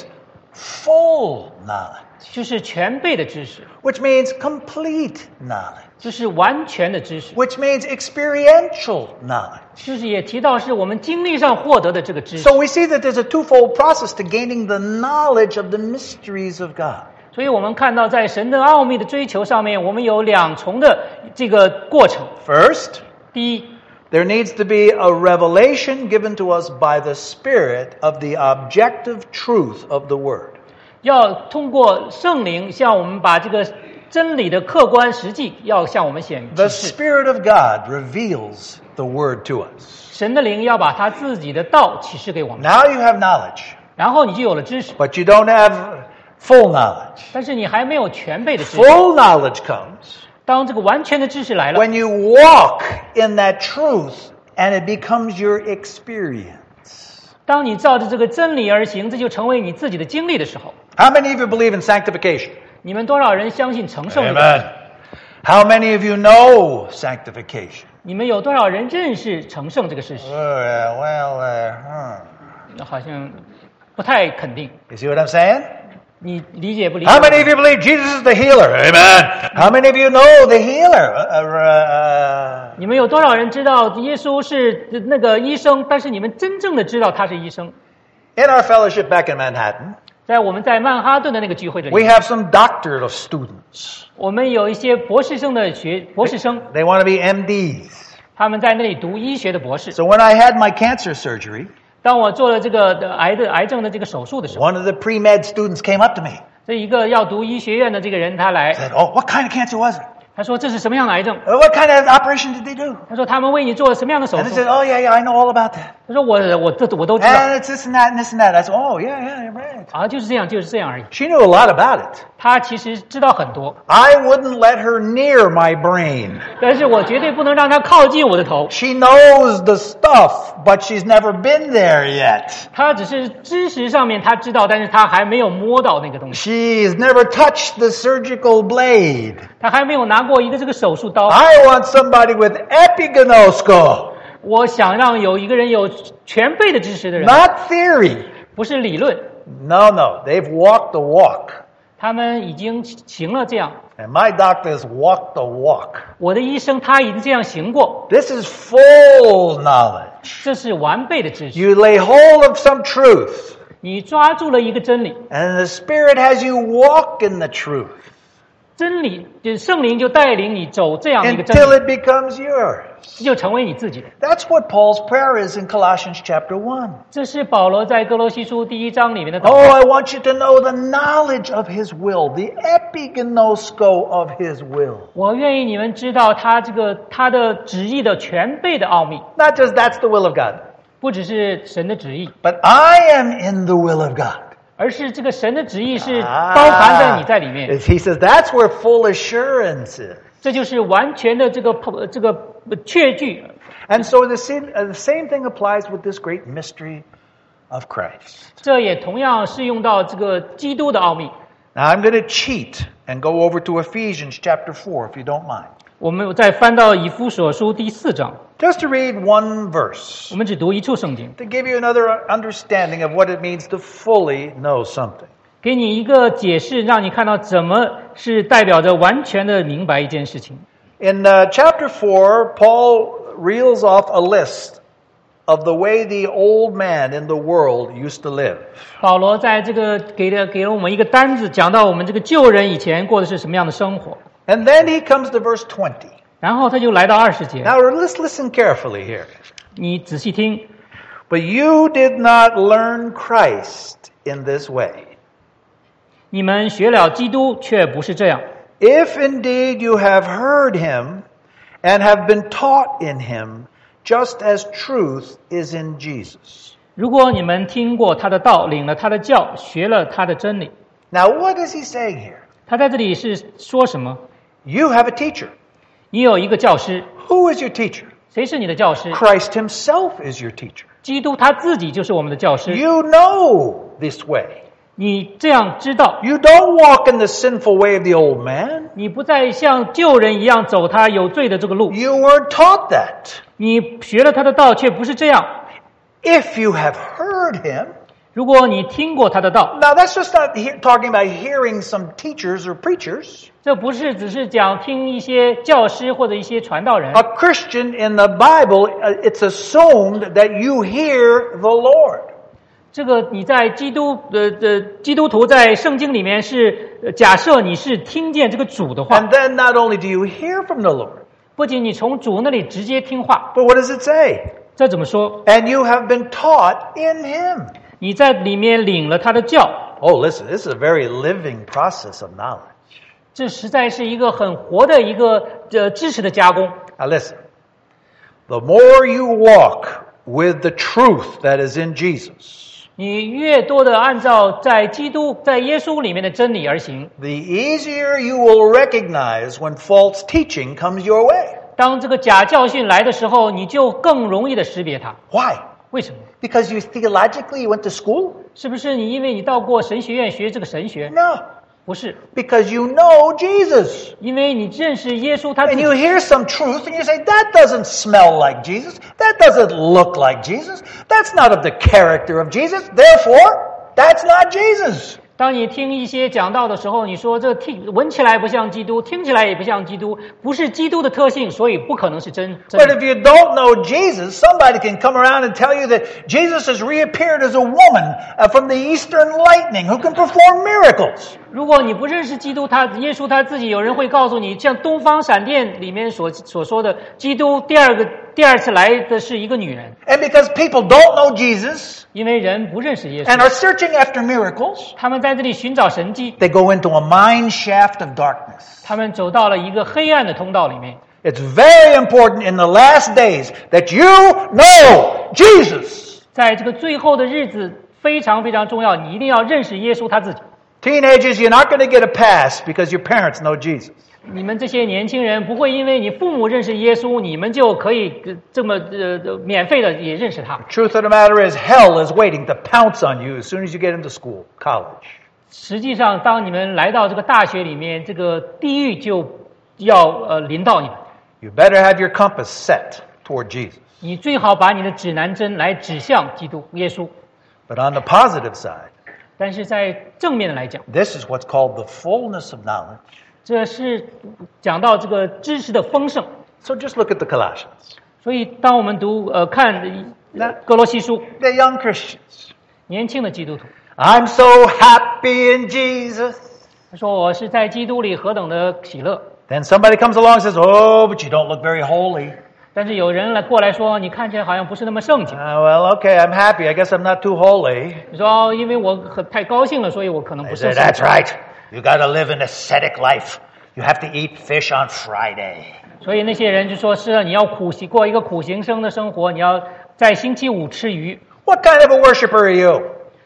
S1: full knowledge,
S2: 就是全备的知识，
S1: which means complete knowledge,
S2: 就是完全的知识，
S1: which means experiential knowledge.
S2: 就是也提到是我们经历上获得的这个知识。
S1: So we see that there's a twofold process to gaining the knowledge of the mysteries of God.
S2: 所以我们看到在神的奥秘的追求上面，我们有两重的这个过程。
S1: First,
S2: 第一，
S1: there needs to be a revelation given to us by the Spirit of the objective truth of the Word.
S2: 要通过圣灵向我们把这个真理的客观实际要向我们显
S1: The
S2: 示。
S1: Spirit of God reveals the Word to us.
S2: 神的灵要把他自己的道启示给我们，
S1: Now you have knowledge,
S2: 然后你就有了知识，
S1: but you don't have full knowledge.
S2: 但是你还没有全备的知识。
S1: Full knowledge comes
S2: 当这个完全的知识来了，
S1: when you walk in that truth and it becomes your experience.
S2: 当你照着这个真理而行，这就成为你自己的经历的时候。
S1: How many of you believe in sanctification?
S2: 你们多少人相信成圣的？
S1: Amen. How many of you know sanctification?
S2: 你们有多少人认识成圣这个事实？
S1: Oh, yeah, well, uh, huh.
S2: 好像不太肯定。
S1: You see what I'm saying?
S2: 你理解不理解？
S1: How many of you believe Jesus is the healer? Amen. How many of you know the healer? Uh, uh,
S2: 你们有多少人知道耶稣是那个医生？但是你们真正的知道他是医生？
S1: in our fellowship back in Manhattan,
S2: 在我们在曼哈顿的那个聚会这
S1: we
S2: 里，
S1: have some doctoral students.
S2: 我们有一些博士生的学博士生，
S1: They want to be M Ds.
S2: 他们在那里读医学的博士。
S1: So when I had my cancer surgery,
S2: 当我做了这个呃癌的癌症的这个手术的时候，
S1: one of the pre-med students came up to me
S2: 这一个要读医学院的这个人他来，
S1: and said, "Oh, what kind of cancer was it?
S2: 他说这是什么样的癌症？
S1: Uh, What kind of operation did they do?"
S2: 他说他们为你做了什么样的手
S1: And I
S2: 术？
S1: said, "Oh, yeah, yeah, I know all about that.
S2: 他说我我这我都知道
S1: And it's this and that and this and that." I said, "Oh, yeah, yeah, you're right."
S2: 啊，就是这样，就是这样而已。
S1: She knew a lot about it.
S2: 他其实知道很多，
S1: I wouldn't let her near my brain.
S2: 但是我绝对不能让他靠近我的头。
S1: She knows the stuff, but she's never been there yet.
S2: 他只是知识上面他知道，但是他还没有摸到那个东西，
S1: She's never touched the surgical blade.
S2: 他还没有拿过一个这个手术刀。
S1: I want somebody with epignosko,
S2: 我想让有一个人有全备的知识的人，
S1: not theory.
S2: 不是理论，
S1: No, no, they've walked the walk.
S2: 他们已经行了这样。
S1: And my doctors walked the walk.
S2: 我的医生他已经这样行过，
S1: This is full knowledge.
S2: 这是完备的知识。
S1: You lay hold of some truth,
S2: 你抓住了一个真理，
S1: and the Spirit has you walk in the truth
S2: 真理就是圣灵就带领你走这样的一个真
S1: until
S2: 理，
S1: it becomes yours.
S2: 就成为你自己的。
S1: That's what Paul's prayer is in Colossians chapter one.
S2: 这是保罗在哥罗西书第一章里面的祷
S1: Oh,
S2: 告。
S1: I want you to know the knowledge of His will, the epignosko of His will.
S2: 我愿意你们知道他这个他的旨意的全备的奥秘，
S1: Not just that's the will of God,
S2: 不只是神的旨意，
S1: but I am in the will of God.
S2: 而是这个神的旨意是包含在你在里面。
S1: He says that's where full assurance is.
S2: 这就是完全的这个这个确据。
S1: And so the same, uh, the same thing applies with this great mystery of Christ.
S2: 这也同样适用到这个基督的奥秘。
S1: Now I'm going to cheat and go over to Ephesians chapter four, if you don't mind.
S2: 我们再翻到以弗所书第四章。
S1: Just to read one verse.
S2: 我们只读一处圣经。
S1: To give you another understanding of what it means to fully know something.
S2: 给你一个解释，让你看到怎么是代表着完全的明白一件事情。
S1: In uh, chapter four, Paul reels off a list of the way the old man in the world used to live.
S2: 保罗在这个给了给了我们一个单子，讲到我们这个旧人以前过的是什么样的生活。
S1: And then he comes to verse twenty.
S2: 然后他就来到二十节。
S1: Now let's listen carefully here.
S2: 你仔细听。
S1: But you did not learn Christ in this way.
S2: 你们学了基督，却不是这样。
S1: If indeed you have heard him and have been taught in him, just as truth is in Jesus.
S2: 如果你们听过他的道，领了他的教，学了他的真理。
S1: Now what is he saying here?
S2: 他在这里是说什么？
S1: You have a teacher.
S2: 你有一个教师。
S1: Who is your teacher?
S2: 谁是你的教师？
S1: Christ himself is your teacher.
S2: 基督他自己就是我们的教师。
S1: You know this way.
S2: 你这样知道。
S1: You don't walk in the sinful way of the old man.
S2: 你不再像旧人一样走他有罪的这个路。
S1: You weren't taught that.
S2: 你学了他的道，却不是这样。
S1: If you have heard him.
S2: 如果你听过他的道。
S1: Now that's just not he- talking about hearing some teachers or preachers.
S2: 这不是只是讲听一些教师或者一些传道人。
S1: A Christian in the Bible, uh, it's assumed that you hear the Lord.
S2: 这个你在基督呃呃基督徒在圣经里面是呃假设你是听见这个主的话，
S1: And then not only do you hear from the Lord,
S2: 不仅你从主那里直接听话，
S1: but what does it say?
S2: 这怎么说？
S1: And you have been taught in him.
S2: 你在里面领了他的教，
S1: Oh, listen, this is a very living process of knowledge.
S2: 这实在是一个很活的一个呃知识的加工。
S1: Now listen, the more you walk with the truth that is in Jesus,
S2: 你越多的按照在基督在耶稣里面的真理而行，
S1: the easier you will recognize when false teaching comes your way.
S2: 当这个假教训来的时候，你就更容易的识别它。
S1: Why?
S2: 为什么？
S1: Because you theologically you went to school?
S2: 是不是你因为你到过神学院学这个神学？
S1: No.
S2: 不是，
S1: Because you know Jesus.
S2: 因为你认识耶稣他自
S1: And
S2: 己。
S1: you hear some truth and you say, that doesn't smell like Jesus. That doesn't look like Jesus. That's not of the character of Jesus. Therefore, that's not Jesus.
S2: 当你听一些讲道的时候，你说这听闻起来不像基督，听起来也不像基督，不是基督的特性，所以不可能是真真
S1: But
S2: 的。
S1: if you don't know Jesus, somebody can come around and tell you that Jesus has reappeared as a woman uh, from the Eastern lightning who can perform miracles.
S2: 如果你不认识基督，他耶稣他自己，有人会告诉你，像东方闪电里面所所说的，基督第二个第二次来的是一个女人，
S1: And because people don't know Jesus
S2: 因为人不认识耶
S1: and
S2: 稣，
S1: are searching after miracles,
S2: 他们在这里寻找神迹，
S1: they go into a mine shaft of darkness.
S2: 他们走到了一个黑暗的通道里面。
S1: It's very important in the last days that you know Jesus.
S2: 在这个最后的日子非常非常重要，你一定要认识耶稣他自己。
S1: Teenagers, you're not going to get a pass because your parents know Jesus.
S2: 你们这些年轻人不会因为你父母认识耶稣，你们就可以呃这么呃免费的也认识他。
S1: Truth of the matter is, hell is waiting to pounce on you as soon as you get into school, college.
S2: 实际上，当你们来到这个大学里面，这个地狱就要呃临到你们。
S1: You better have your compass set toward Jesus.
S2: 你最好把你的指南针来指向基督耶稣。
S1: But on the positive side,
S2: 但是在正面的来讲，
S1: this is what's called the fullness of knowledge.
S2: 这是讲到这个知识的丰盛。
S1: So just look at the Colossians.
S2: 所以，当我们读呃看呃哥罗西书，
S1: They're young Christians.
S2: 年轻的基督徒，
S1: I'm so happy in Jesus.
S2: 他说我是在基督里何等的喜乐。
S1: Then somebody comes along and says, oh, but you don't look very holy.
S2: 但是有人来过来说，你看起来好像不是那么圣洁。
S1: Uh, well, okay, I'm happy. I guess I'm not too holy.
S2: 你说哦，因为我很太高兴了，所以我可能
S1: I
S2: 不是
S1: said,
S2: 圣
S1: that's
S2: 洁。
S1: right. You got to live an ascetic life. You have to eat fish on Friday.
S2: 所以那些人就说是啊，你要苦行过一个苦行僧的生活，你要在星期五吃鱼。
S1: What kind of a worshiper are you?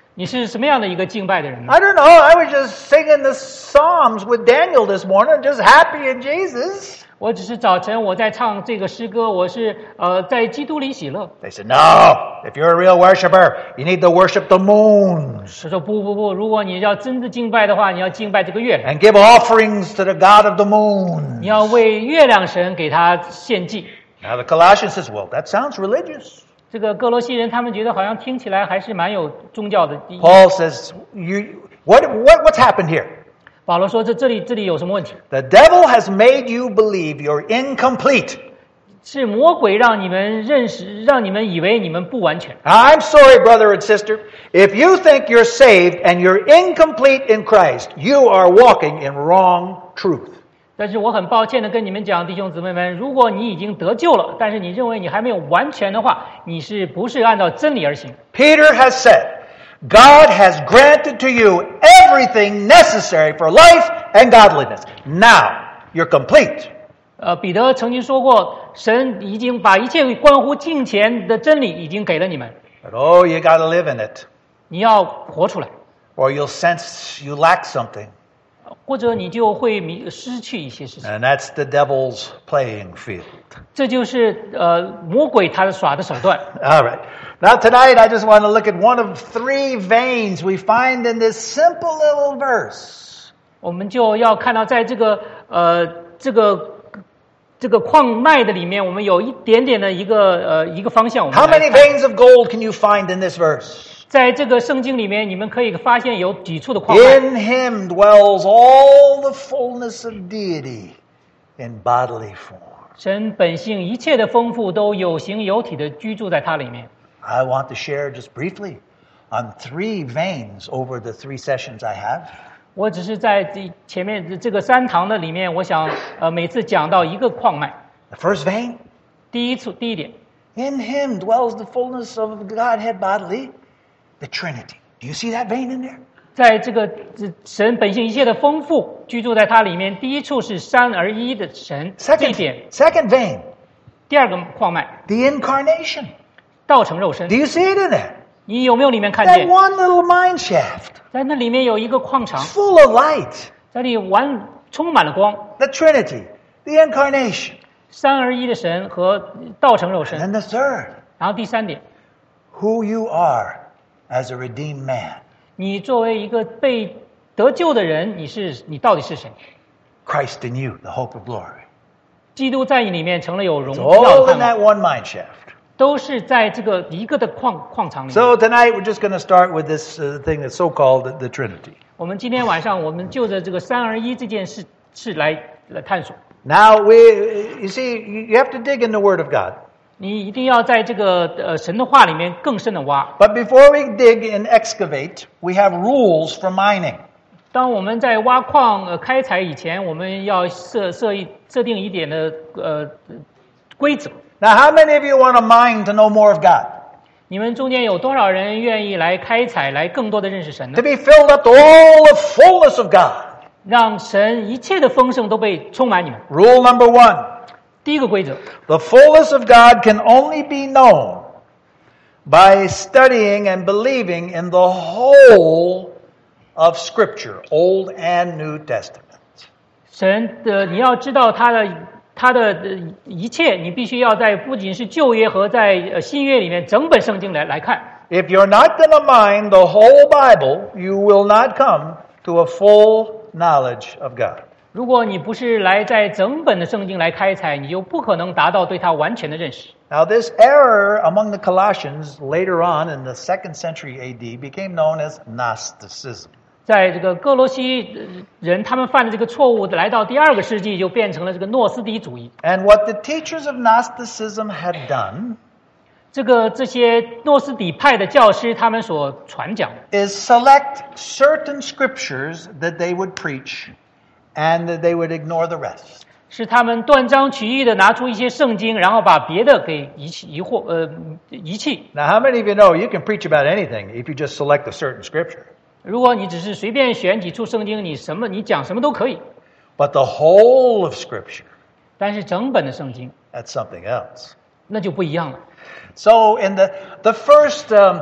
S2: 你是什么样的一个敬拜的人呢？
S1: I don't know. I was just singing the Psalms with Daniel this morning, just happy in Jesus.
S2: 我只是早晨我在唱这个诗歌，我是呃在基督里喜乐。
S1: They said, no, if you're a real worshiper, you need to worship the moons
S2: 他说不不不，如果你要真的敬拜的话，你要敬拜这个月亮，
S1: and give offerings to the God of the moon.
S2: 你要为月亮神给他献祭。
S1: Now the Colossians says, well, that sounds religious.
S2: 这个哥罗西人他们觉得好像听起来还是蛮有宗教的意义。
S1: Paul says, you, what, what, what's happened here?
S2: 保罗说这这里这里有什么问题？
S1: The devil has made you believe you're incomplete.
S2: 是魔鬼让你们认识，让你们以为你们不完全。
S1: Now, I'm sorry, brother and sister. If you think you're saved and you're incomplete in Christ, you are walking in wrong truth.
S2: 但是我很抱歉的跟你们讲，弟兄姊妹们，如果你已经得救了，但是你认为你还没有完全的话，你是不是按照真理而行？
S1: Peter has said, God has granted to you everything necessary for life and godliness. Now, you're complete.
S2: 呃，彼得曾经说过，神已经把一切关乎敬虔的真理已经给了你们，
S1: But oh, you got to live in it,
S2: 你要活出来，
S1: or you'll sense you lack something.
S2: 或者你就会迷失去一些事情。
S1: And that's the devil's playing field.
S2: 这就是呃魔鬼他的耍的手段。
S1: All right. Now tonight I just want to look at one of three veins we find in this simple little verse.
S2: 我们就要看到，在这个呃这个这个矿脉的里面，我们有一点点的一个呃一个方向。我们
S1: How
S2: 来
S1: many
S2: 看
S1: veins of gold can you find in this verse?
S2: 在这个圣经里面，你们可以发现有几处的矿脉。
S1: In him dwells all the fullness of deity in bodily form.
S2: 神本性一切的丰富都有形有体的居住在它里面。
S1: I want to share just briefly on three veins over the three sessions I have.
S2: 我只是在这前面这个三堂的里面，我想呃每次讲到一个矿脉。
S1: The first vein,
S2: 第一处第一点，
S1: in him dwells the fullness of the Godhead bodily, the Trinity. Do you see that vein in there?
S2: 在这个这神本性一切的丰富居住在它里面。第一处是三而一的神，这一
S1: Second,
S2: 点。
S1: second vein,
S2: 第二个矿脉，
S1: the incarnation.
S2: 道成肉身
S1: Do，you see it in there?
S2: 你有没有里面看
S1: That
S2: 见？
S1: one little mine shaft,
S2: 在那里面有一个矿场，
S1: full of light.
S2: 在那里完充满了光。
S1: The Trinity, the incarnation.
S2: 三而一的神和道成肉
S1: And
S2: 身。
S1: then the third,
S2: 然后第三点，
S1: who you are as a redeemed man.
S2: 你作为一个被得救的人，你是你到底是谁？
S1: Christ in you, the hope of glory.
S2: 基督在你里面成了有荣
S1: It's
S2: 耀
S1: all
S2: 的
S1: in
S2: 盼
S1: that
S2: 望，
S1: one mine shaft.
S2: 都是在这个一个的矿矿场里面。
S1: So tonight we're just going to start with this uh, thing that's so-called the, the Trinity.
S2: 我们今天晚上，我们就着这个三而一这件事事来来探索。
S1: Now we, you see, you you have to dig in the Word of God.
S2: 你一定要在这个呃神的话里面更深的挖。
S1: But before we dig and excavate, we have rules for mining.
S2: 当我们在挖矿呃开采以前，我们要设设一设定一点的呃规则。
S1: Now, how many of you want to mine to know more of God?
S2: 你们中间有多少人愿意来开采，来更多的认识神呢
S1: To？be filled up to all the fullness of God.
S2: 让神一切的丰盛都被充满你们。
S1: Rule number one.
S2: 第一个规则，
S1: The fullness of God can only be known by studying and believing in the whole of Scripture, Old and New Testament.
S2: 神的你要知道他的他的呃一切，你必须要在不仅是旧约和在呃新约里面整本圣经来来看。
S1: If you're not going to mine the whole Bible, you will not come to a full knowledge of God.
S2: 如果你不是来在整本的圣经来开采，你就不可能达到对它完全的认识。
S1: Now, this error among the Colossians later on in the second century A D became known as Gnosticism.
S2: 在这个哥罗西呃人他们犯的这个错误，来到第二个世纪就变成了这个诺斯底主义。
S1: And what the teachers of Gnosticism had done
S2: 这个这些诺斯底派的教师他们所传讲的，
S1: is select certain scriptures that they would preach and that they would ignore the rest.
S2: 是他们断章取义的拿出一些圣经，然后把别的给遗弃遗或呃遗弃。
S1: Now, how many of you know you can preach about anything if you just select a certain scripture?
S2: 如果你只是随便选几处圣经，你什么你讲什么都可以。
S1: But the whole of scripture,
S2: 但是整本的圣经
S1: that's something else.
S2: 那就不一样了。
S1: So in the, the first um,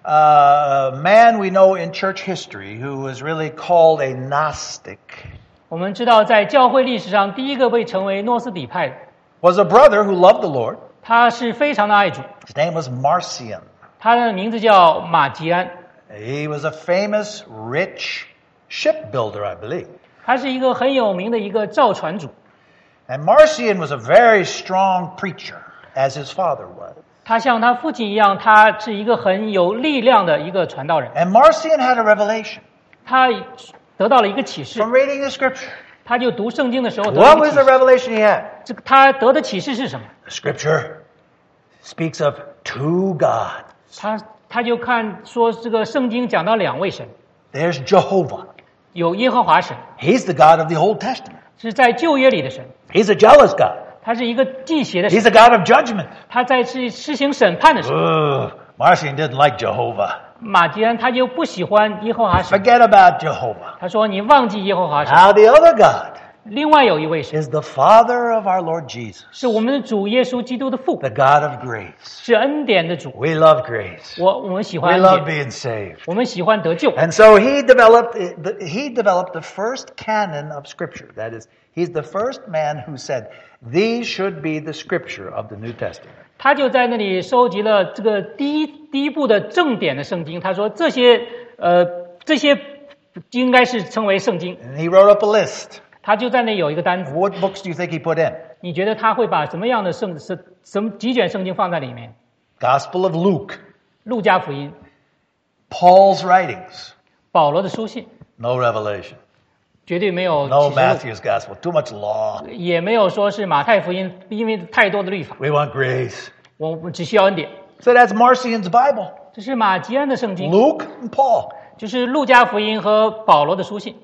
S1: uh, man we know in church history who was really called a Gnostic
S2: 我们知道，在教会历史上，第一个被称为诺斯底派的，
S1: was a brother who loved the Lord.
S2: 他是非常的爱主，
S1: His name was Marcion.
S2: 他的名字叫马吉安，
S1: He was a famous, rich shipbuilder, I believe.
S2: 他是一个很有名的一个造船主。
S1: And Marcion was a very strong preacher, as his father was.
S2: 他像他父亲一样，他是一个很有力量的一个传道人。
S1: And Marcion had a revelation
S2: 他得到了一个启示，
S1: from reading the scripture.
S2: 他就读圣经的时候得到
S1: What
S2: 一个
S1: was
S2: 启
S1: the
S2: 示。
S1: revelation he had?
S2: 这个他得的启示是什么？
S1: The scripture speaks of two gods.
S2: 他他就看说这个圣经讲到两位神，
S1: There's Jehovah.
S2: 有耶和华神，
S1: He's the God of the Old Testament.
S2: 是在旧约里的神，
S1: He's a jealous God.
S2: 他是一个忌邪的
S1: He's
S2: 神，
S1: the God of judgment.
S2: 他在是施行审判的神。
S1: Ugh, Marcion didn't like Jehovah.
S2: 马吉安他就不喜欢耶和华神，
S1: Forget about Jehovah.
S2: 他说你忘记耶和华神。
S1: Now the other God
S2: 另外有一位神
S1: is the Father of our Lord Jesus,
S2: 是我们的主耶稣基督的父，
S1: the God of grace.
S2: 是恩典的主。
S1: We love grace.
S2: 我我们喜
S1: We
S2: 欢
S1: love
S2: 恩典，
S1: being saved.
S2: 我们喜欢得救。
S1: And so he developed he developed the first canon of Scripture. That is, he's the first man who said, these should be the Scripture of the New Testament.
S2: 他就在那里收集了这个第一第一部的正典的圣经。他说这些呃这些应该是称为圣经。
S1: And he wrote up a list.
S2: 他就在那里有一个单子。
S1: What books do you think he put in?
S2: 你觉得他会把什么样的圣什什么几卷圣经放在里面？
S1: Gospel of Luke,
S2: 路加福音、
S1: Paul's writings,
S2: 保罗的书信，
S1: no revelation.
S2: 绝对没有
S1: No
S2: 启示录，
S1: Matthew's Gospel, too much law.
S2: 也没有说是马太福音，因为太多的律法。
S1: We want grace.
S2: 我们只需要恩典。
S1: So that's Marcion's Bible.
S2: 这是马吉安的圣经，
S1: Luke and Paul.
S2: 就是路加福音和保罗的书信。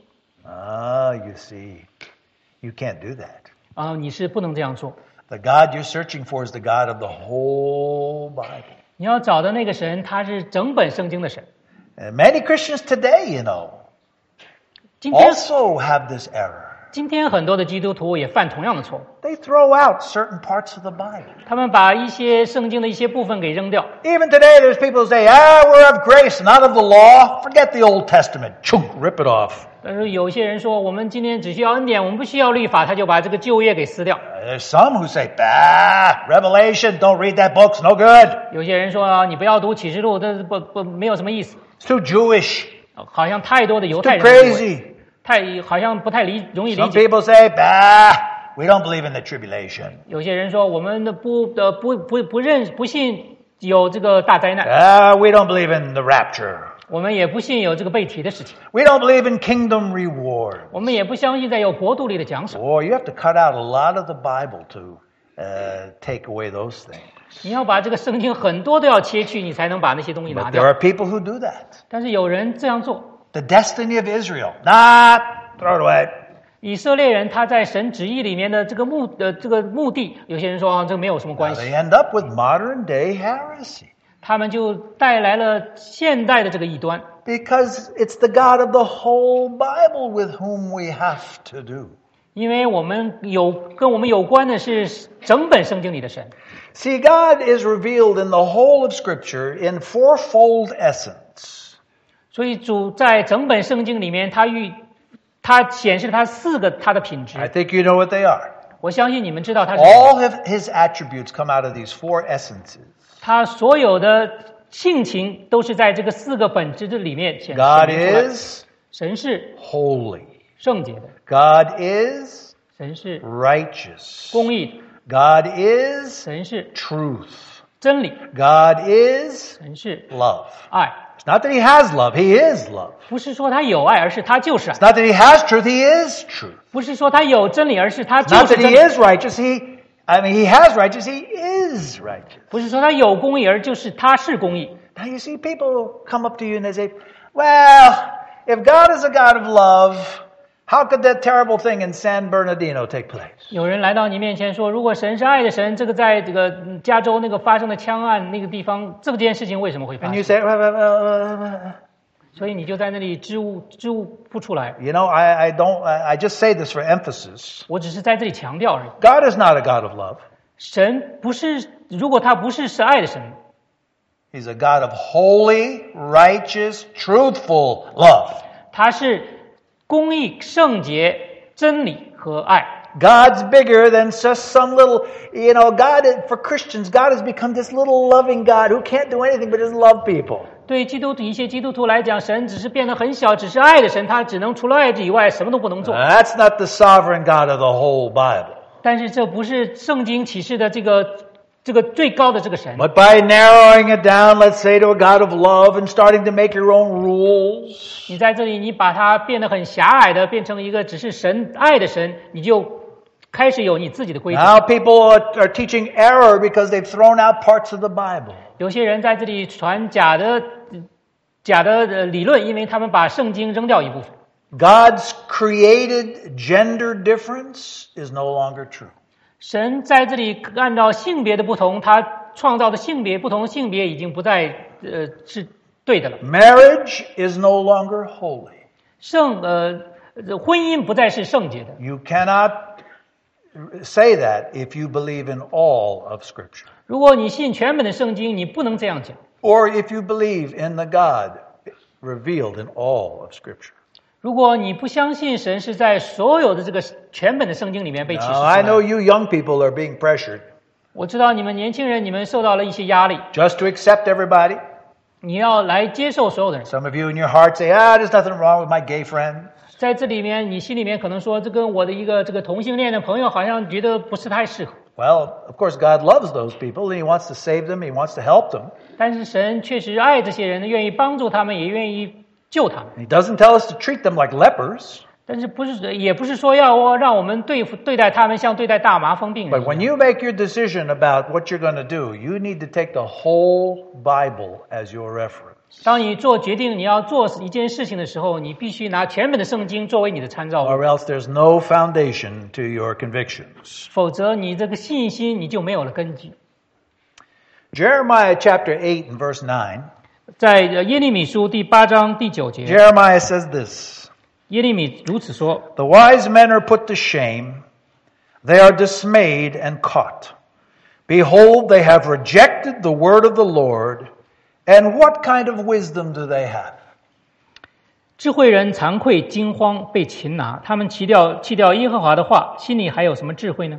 S1: Ah, you see, you can't do that.
S2: 啊，你是不能这样做。
S1: The God you're searching for is the God of the whole Bible.
S2: 你要找的那个神，他是整本圣经的神。
S1: And many Christians today, you know,
S2: 今天
S1: also have this error.
S2: 今天很多的基督徒也犯同样的错误，
S1: They throw out certain parts of the Bible.
S2: 他们把一些圣经的一些部分给扔掉。
S1: Even today, there's people who say, ah, we're of grace, not of the law. Forget the Old Testament. Chunk, rip it off.
S2: 但是有些人说，我们今天只需要恩典，我们不需要律法，他就把这个旧约给撕掉。
S1: Uh, There's some who say, bah, Revelation, don't read that book, it's no good.
S2: 有些人说啊，你不要读启示录，这是不不没有什么意思，
S1: It's too Jewish,
S2: 好像太多的犹太
S1: too
S2: 人认为
S1: crazy.
S2: 太好像不太理容易理
S1: Some
S2: 解。
S1: people say, bah, we don't believe in the tribulation.
S2: 有些人说，我们的不呃不不不认不信有这个大灾难，
S1: Ah, we don't believe in the rapture.
S2: 我们也不信有这个被提的事情，
S1: We don't believe in kingdom reward.
S2: 我们也不相信在有国度里的奖赏。
S1: Boy, you have to cut out a lot of the Bible to uh, take away those things.
S2: 你要把这个圣经很多都要切去，你才能把那些东西拿
S1: But
S2: 掉
S1: there。are people who do that.
S2: 但是有人这样做，
S1: The destiny of Israel. Nah, throw it away.
S2: 以色列人他在神旨意里面的这个目的这个目的，有些人说啊，这个没有什么
S1: Now
S2: 关
S1: they
S2: 系，
S1: end up with modern day heresy
S2: 他们就带来了现代的这个异端，
S1: because it's the God of the whole Bible with whom we have to do.
S2: 因为我们有跟我们有关的是整本圣经里的神。
S1: See, God is revealed in the whole of Scripture in fourfold essence.
S2: 所以主在整本圣经里面，他与他显示他四个他的品质。
S1: I think you know what they are.
S2: 我相信你们知道他是什么
S1: All of his attributes come out of these four essences.
S2: 他所有的性情都是在这个四个本质的里面显示
S1: God
S2: 出来。
S1: is
S2: 神是
S1: holy.
S2: 圣洁的，
S1: God is
S2: 神是
S1: righteous.
S2: 公义的，
S1: God is
S2: 神是
S1: truth.
S2: 真理，
S1: God is
S2: 神是
S1: love.
S2: 爱。
S1: It's not that he has love, he is love.
S2: 不是说他有爱，而是他就是爱；
S1: It's not that he has truth, he is truth.
S2: 不是说他有真理，而是他
S1: It's
S2: 就
S1: not
S2: 是
S1: that
S2: 真
S1: he
S2: 理；
S1: is righteous, he I mean he has righteous, he is righteous.
S2: 不是说他有公义，而就是他是公义。
S1: Now you see people come up to you and they say, well, if God is a God of love, how could that terrible thing in San Bernardino take place?
S2: 有人来到你面前说，如果神是爱的神，这个在这个嗯加州那个发生的枪案那个地方，这件事情为什么会发
S1: And you
S2: 生？
S1: say, well, well, well, well,
S2: 所以你就在那里支吾支吾不出来。
S1: you know, I, I don't, I, I just say this for emphasis.
S2: 我只是在这里强调而已。
S1: God is not a God of love.
S2: 神不是，如果他不是是爱的神，
S1: He's a God of holy, righteous, truthful love.
S2: 他是公义、圣洁、真理和爱。
S1: God's bigger than just some little, you know, God, for Christians, God has become this little loving God who can't do anything but just love people.
S2: 对基督徒一些基督徒来讲，神只是变得很小，只是爱的神，他只能除了爱以外什么都不能做。
S1: That's not the sovereign God of the whole Bible.
S2: 但是这不是圣经启示的这个这个最高的这个神。
S1: But by narrowing it down, let's say, to a God of love and starting to make your own rules.
S2: 你在这里，你把它变得很狭隘的，变成一个只是神爱的神，你就开始有你自己的规则。
S1: Now people are teaching error because they've thrown out parts of the Bible.
S2: 有些人在这里传假的假的理论，因为他们把圣经扔掉一部分。
S1: God's created gender difference is no longer true.
S2: 神在这里按照性别的不同，他创造的性别不同，性别已经不再呃是对的了。
S1: Marriage is no longer holy.
S2: 圣呃婚姻不再是圣洁的。
S1: You cannot say that if you believe in all of Scripture.
S2: 如果你信全本的圣经，你不能这样讲。
S1: Or if you believe in the God revealed in all of Scripture.
S2: 如果你不相信神是在所有的这个全本的圣经里面被启示出
S1: Now,
S2: 来
S1: I know you young people are being pressured
S2: 我知道你们年轻人，你们受到了一些压力，
S1: just to accept everybody.
S2: 你要来接受所有的人。
S1: Some of you in your heart say, ah, there's nothing wrong with my gay friend.
S2: 在这里面，你心里面可能说，这跟我的一个这个同性恋的朋友好像觉得不是太适合。
S1: Well, of course, God loves those people and He wants to save them. He wants to help them.
S2: 但是神确实爱这些人，愿意帮助他们，也愿意救他们。
S1: He doesn't tell us to treat them like lepers.
S2: 但是不是，也不是说要让我们对付对待他们像对待大麻风病人
S1: But
S2: 一
S1: when
S2: 样。
S1: you make your decision about what you're going to do, you need to take the whole Bible as your reference.
S2: 当你做决定，你要做一件事情的时候，你必须拿全本的圣经作为你的参照物，
S1: Or else there's no foundation to your convictions.
S2: 否则你这个信心你就没有了根基。
S1: Jeremiah chapter eight and verse nine.
S2: 在耶利米书第八章第九节，
S1: Jeremiah says this.
S2: 耶利米如此说：
S1: The wise men are put to shame. They are dismayed and caught. Behold, they have rejected the word of the Lord. And what kind of wisdom do they have?
S2: 智慧人惭愧惊慌，被擒拿，他们弃掉弃掉耶和华的话，心里还有什么智慧呢？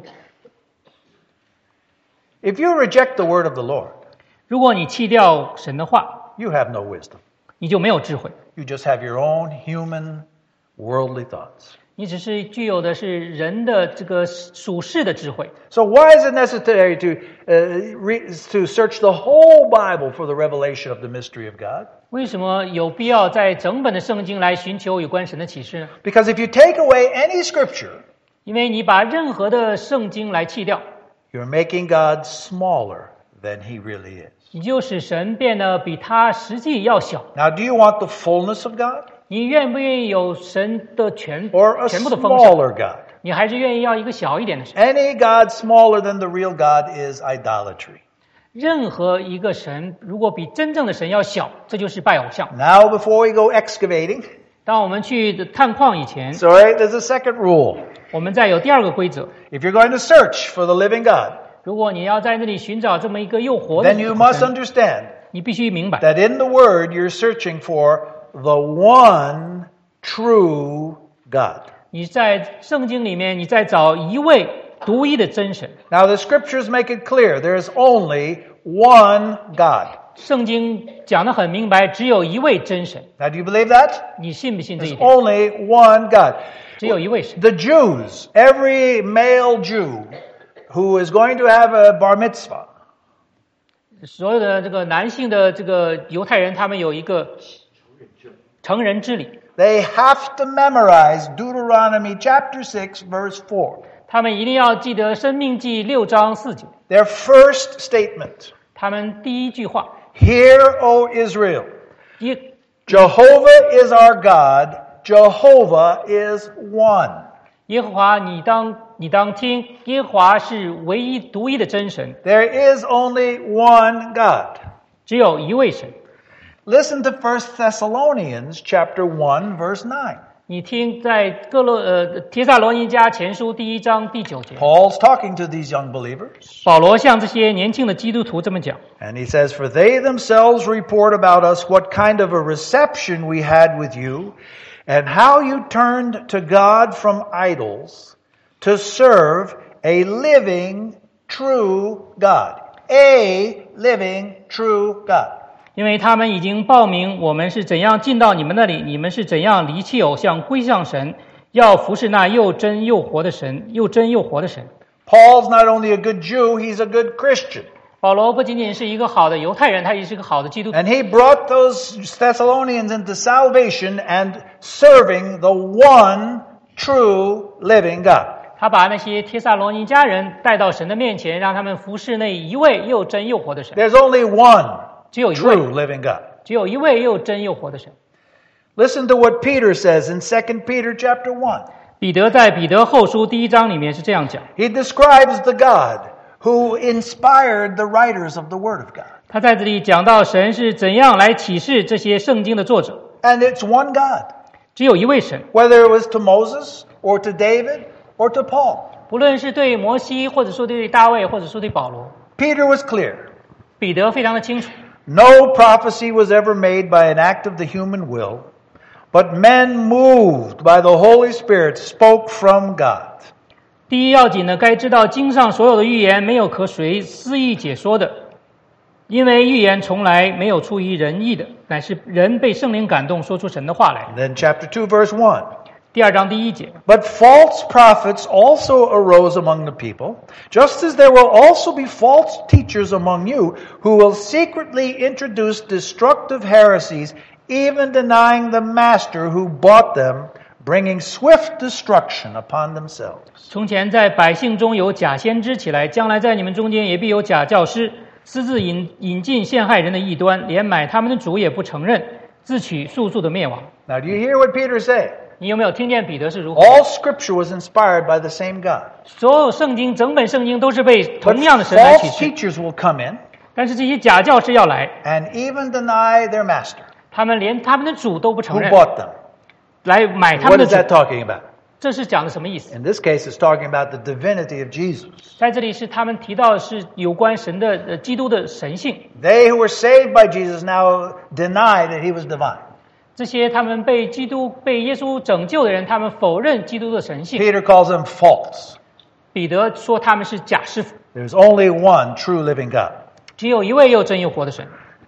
S1: If you reject the word of the Lord,
S2: 如果你弃掉神的话，
S1: you have no wisdom.
S2: 你就没有智慧，
S1: You just have your own human, worldly thoughts.
S2: 你只是具有的是人的这个属世的智慧。
S1: So why is it necessary to uh, re- to search the whole Bible for the revelation of the mystery of God?
S2: 为什么有必要在整本的圣经来寻求有关神的启示呢？
S1: Because if you take away any scripture,
S2: 因为你把任何的圣经来弃掉，
S1: you're making God smaller than He really is.
S2: 你就使神变得比他实际要小。
S1: Now, do you want the fullness of God
S2: 你愿不愿意有神的全
S1: or a
S2: 全部的丰盛？
S1: smaller God?
S2: 你还是愿意要一个小一点的神？
S1: Any God smaller than the real God is idolatry.
S2: 任何一个神如果比真正的神要小，这就是拜偶像。
S1: Now, before we go excavating,
S2: 当我们去探矿以前，
S1: sorry, there's a second rule.
S2: 我们再有第二个规则：
S1: If you're going to search for the living God,
S2: 如果你要在那里寻找这么一个又活的
S1: then you must
S2: 神，
S1: understand
S2: 你必须明白，
S1: that in the Word you're searching for the one true God.
S2: 你在圣经里面，你在找一位独一的真神。
S1: Now, the Scriptures make it clear there's only one God.
S2: 圣经讲得很明白，只有一位真神。
S1: Now, do you believe that?
S2: 你信不信这
S1: There's
S2: 一点？
S1: only one God.
S2: 只有一位神。
S1: The Jews, every male Jew who is going to have a bar mitzvah,
S2: 所有的这个男性的这个犹太人，他们有一个成人之礼，
S1: they have to memorize Deuteronomy chapter six, verse four.
S2: 他们一定要记得《申命记》六章四节。
S1: Their first statement.
S2: 他们第一句话，
S1: Hear, O Israel,
S2: 耶
S1: Jehovah is our God, Jehovah is one.
S2: 耶和华，你当你当听，耶和华是唯一独一的真神，
S1: There is only one God.
S2: 只有一位神。
S1: Listen to First Thessalonians chapter one, verse nine.
S2: 你听在哥罗呃帖撒罗尼迦前书第一章第九节，
S1: Paul's talking to these young believers.
S2: 保罗向这些年轻的基督徒这么讲。
S1: And he says, For they themselves report about us what kind of a reception we had with you, and how you turned to God from idols to serve a living, true God. A living, true God.
S2: 因为他们已经报明我们是怎样进到你们那里，你们是怎样离弃偶像归向神，要服侍那又真又活的神，又真又活的神。
S1: Paul's not only a good Jew, he's a good Christian.
S2: 保罗不仅仅是一个好的犹太人，他也是个好的基督徒。
S1: And he brought those Thessalonians into salvation and serving the one true living God.
S2: 他把那些帖撒罗尼迦人带到神的面前，让他们服侍那一位又真又活的神。
S1: There's only one
S2: 只有一位，
S1: true living God.
S2: 只有一位又真又活的神。
S1: Listen to what Peter says in Second Peter chapter one.
S2: 彼得在彼得后书第一章里面是这样讲，
S1: He describes the God who inspired the writers of the Word of God.
S2: 他在这里讲到神是怎样来启示这些圣经的作者。
S1: And it's one God.
S2: 只有一位神，
S1: Whether it was to Moses or to David or to Paul.
S2: 不论是对摩西，或者说对大卫，或者说对保罗，
S1: Peter was clear.
S2: 彼得非常的清楚，
S1: No prophecy was ever made by an act of the human will, but men moved by the Holy Spirit spoke from God.
S2: 第一要紧呢，该知道经上所有的预言没有可随私意解说的，因为预言从来没有出于人意的，乃是人被圣灵感动说出神的话来。
S1: And then chapter two verse one.
S2: 第二章第一节，
S1: But false prophets also arose among the people, just as there will also be false teachers among you who will secretly introduce destructive heresies, even denying the master who bought them, bringing swift destruction upon themselves.
S2: 从前在百姓中有假先知起来，将来在你们中间也必有假教师，私自引引进陷害人的异端，连买他们的主也不承认，自取速速的灭亡。
S1: Now do you hear what Peter said?
S2: 你有没有听见彼得是如何？
S1: All scripture was inspired by the same God.
S2: 所有圣经，整本圣经都是被
S1: But
S2: 同样的神来启
S1: false
S2: 示，
S1: teachers will come in
S2: 但是这些假教师要来，
S1: and even deny their master
S2: 他们连他们的主都不承
S1: who
S2: 认，
S1: bought them.
S2: 来买他
S1: What
S2: 们
S1: is
S2: 的
S1: that
S2: 主。
S1: talking about?
S2: 这是讲的什么意思？
S1: In this case, it's talking about the divinity of Jesus.
S2: 在这里是他们提到的是有关神的呃基督的神性。
S1: They who were saved by Jesus now deny that he was divine.
S2: 这些他们被基督、被耶稣拯救的人，他们否认基督的神性。
S1: Peter calls them false.
S2: 彼得说他们是假师傅，
S1: There's only one true living God.
S2: 只有一位又真又活的神，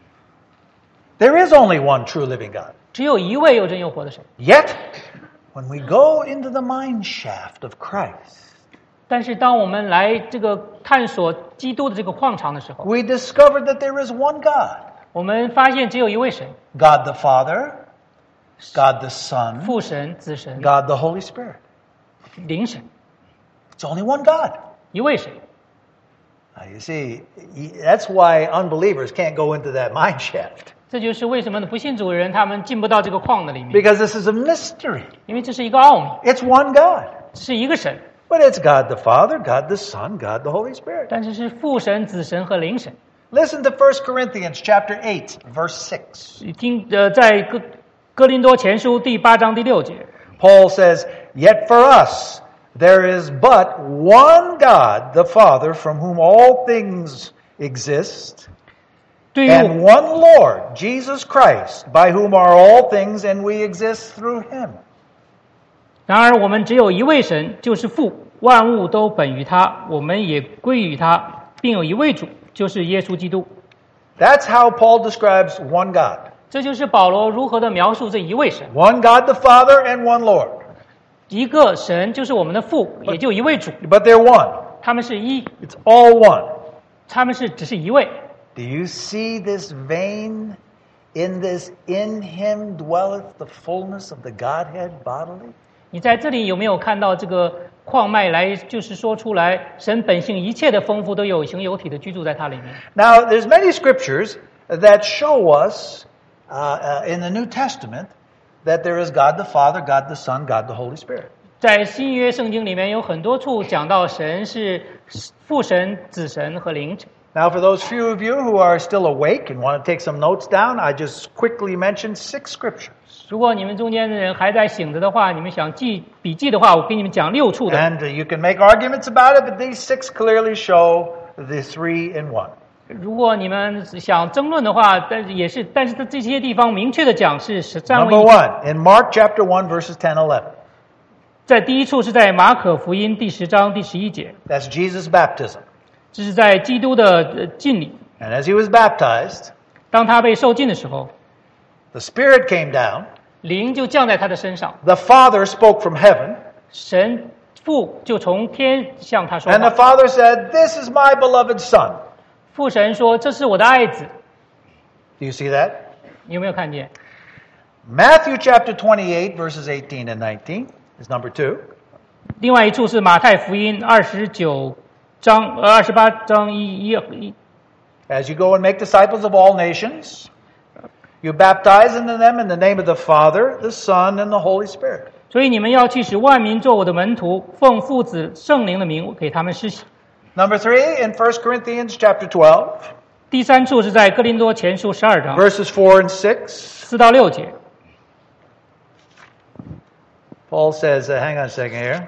S1: There is only one true living God.
S2: 只有一位又真又活的神。
S1: Yet, when we go into the mine shaft of Christ,
S2: 但是当我们来这个探索基督的这个矿场的时候，
S1: we discover that there is one God.
S2: 我们发现只有一位神，
S1: God the Father, God the Son,
S2: 父神、子神、
S1: God the Holy Spirit.
S2: 灵神，
S1: It's only one God.
S2: 一位神。
S1: Now, you see, that's why unbelievers can't go into that mine shaft.
S2: 这就是为什么呢？不信主的人他们进不到这个矿的里面，
S1: Because this is a mystery.
S2: 因为这是一个奥秘，
S1: It's one God.
S2: 是一个神，
S1: But it's God the Father, God the Son, God the Holy Spirit.
S2: 但是是父神、子神和灵神。
S1: Listen to First Corinthians chapter eight, verse six.
S2: 你听，呃，在哥哥林多前书第八章第六节，
S1: Paul says, Yet for us there is but one God, the Father, from whom all things exist,
S2: 对于
S1: and one Lord, Jesus Christ, by whom are all things, and we exist through him.
S2: 然而我们只有一位神，就是父，万物都本于他，我们也归于他，并有一位主，就是耶稣基督。
S1: That's how Paul describes one God.
S2: 这就是保罗如何的描述这一位神，
S1: One God the Father and one Lord.
S2: 一个神就是我们的父，也就一位主，
S1: But they're one.
S2: 他们是一，
S1: It's all one.
S2: 他们是只是一位。
S1: Do you see this vein? In this, in him dwelleth the fullness of the Godhead bodily.
S2: 你在这里有没有看到这个矿脉来，就是说出来，神本性一切的丰富都有形有体的居住在它里面。
S1: Now, there's many scriptures that show us uh, uh, in the New Testament that there is God the Father, God the Son, God the Holy Spirit.
S2: 在新约圣经里面有很多处讲到神是父神、子神和灵神。
S1: Now, for those few of you who are still awake and want to take some notes down, I just quickly mentioned six scriptures.
S2: 如果你们中间的人还在醒着的话，你们想记笔记的话，我给你们讲六处的。
S1: And you can make arguments about it, but these six clearly show the three in one.
S2: 如果你们想争论的话，但是也是，但是这些地方明确的讲是三位一
S1: Number
S2: 体。
S1: one, in Mark chapter one, verses ten, eleven.
S2: 在第一处是在马可福音第十章第十一节，
S1: That's Jesus' baptism.
S2: 这是在基督的呃浸礼。
S1: And as he was baptized,
S2: 当他被受浸的时候，
S1: the Spirit came down.
S2: 灵就降在他的身上，
S1: The Father spoke from heaven.
S2: 神父就从天向他说
S1: And the
S2: 话。
S1: Father said, "This is my beloved Son."
S2: 父神说：“这是我的爱子。
S1: Do you see that?" ”
S2: 你有没有看见？
S1: Matthew chapter twenty-eight, verses eighteen and nineteen is number two.
S2: 另外一处是马太福音二十九章呃二十八章一一一。
S1: As you go and make disciples of all nations, you baptize into them in the name of the Father, the Son, and the Holy Spirit.
S2: 所以你们要去使万民做我的门徒，奉父子圣灵的名给他们施洗。
S1: Number three, in First Corinthians chapter twelve,
S2: 第三处是在哥林多前书十二章
S1: verses four and six.
S2: 四到六节。
S1: Paul says, uh, hang on a second here.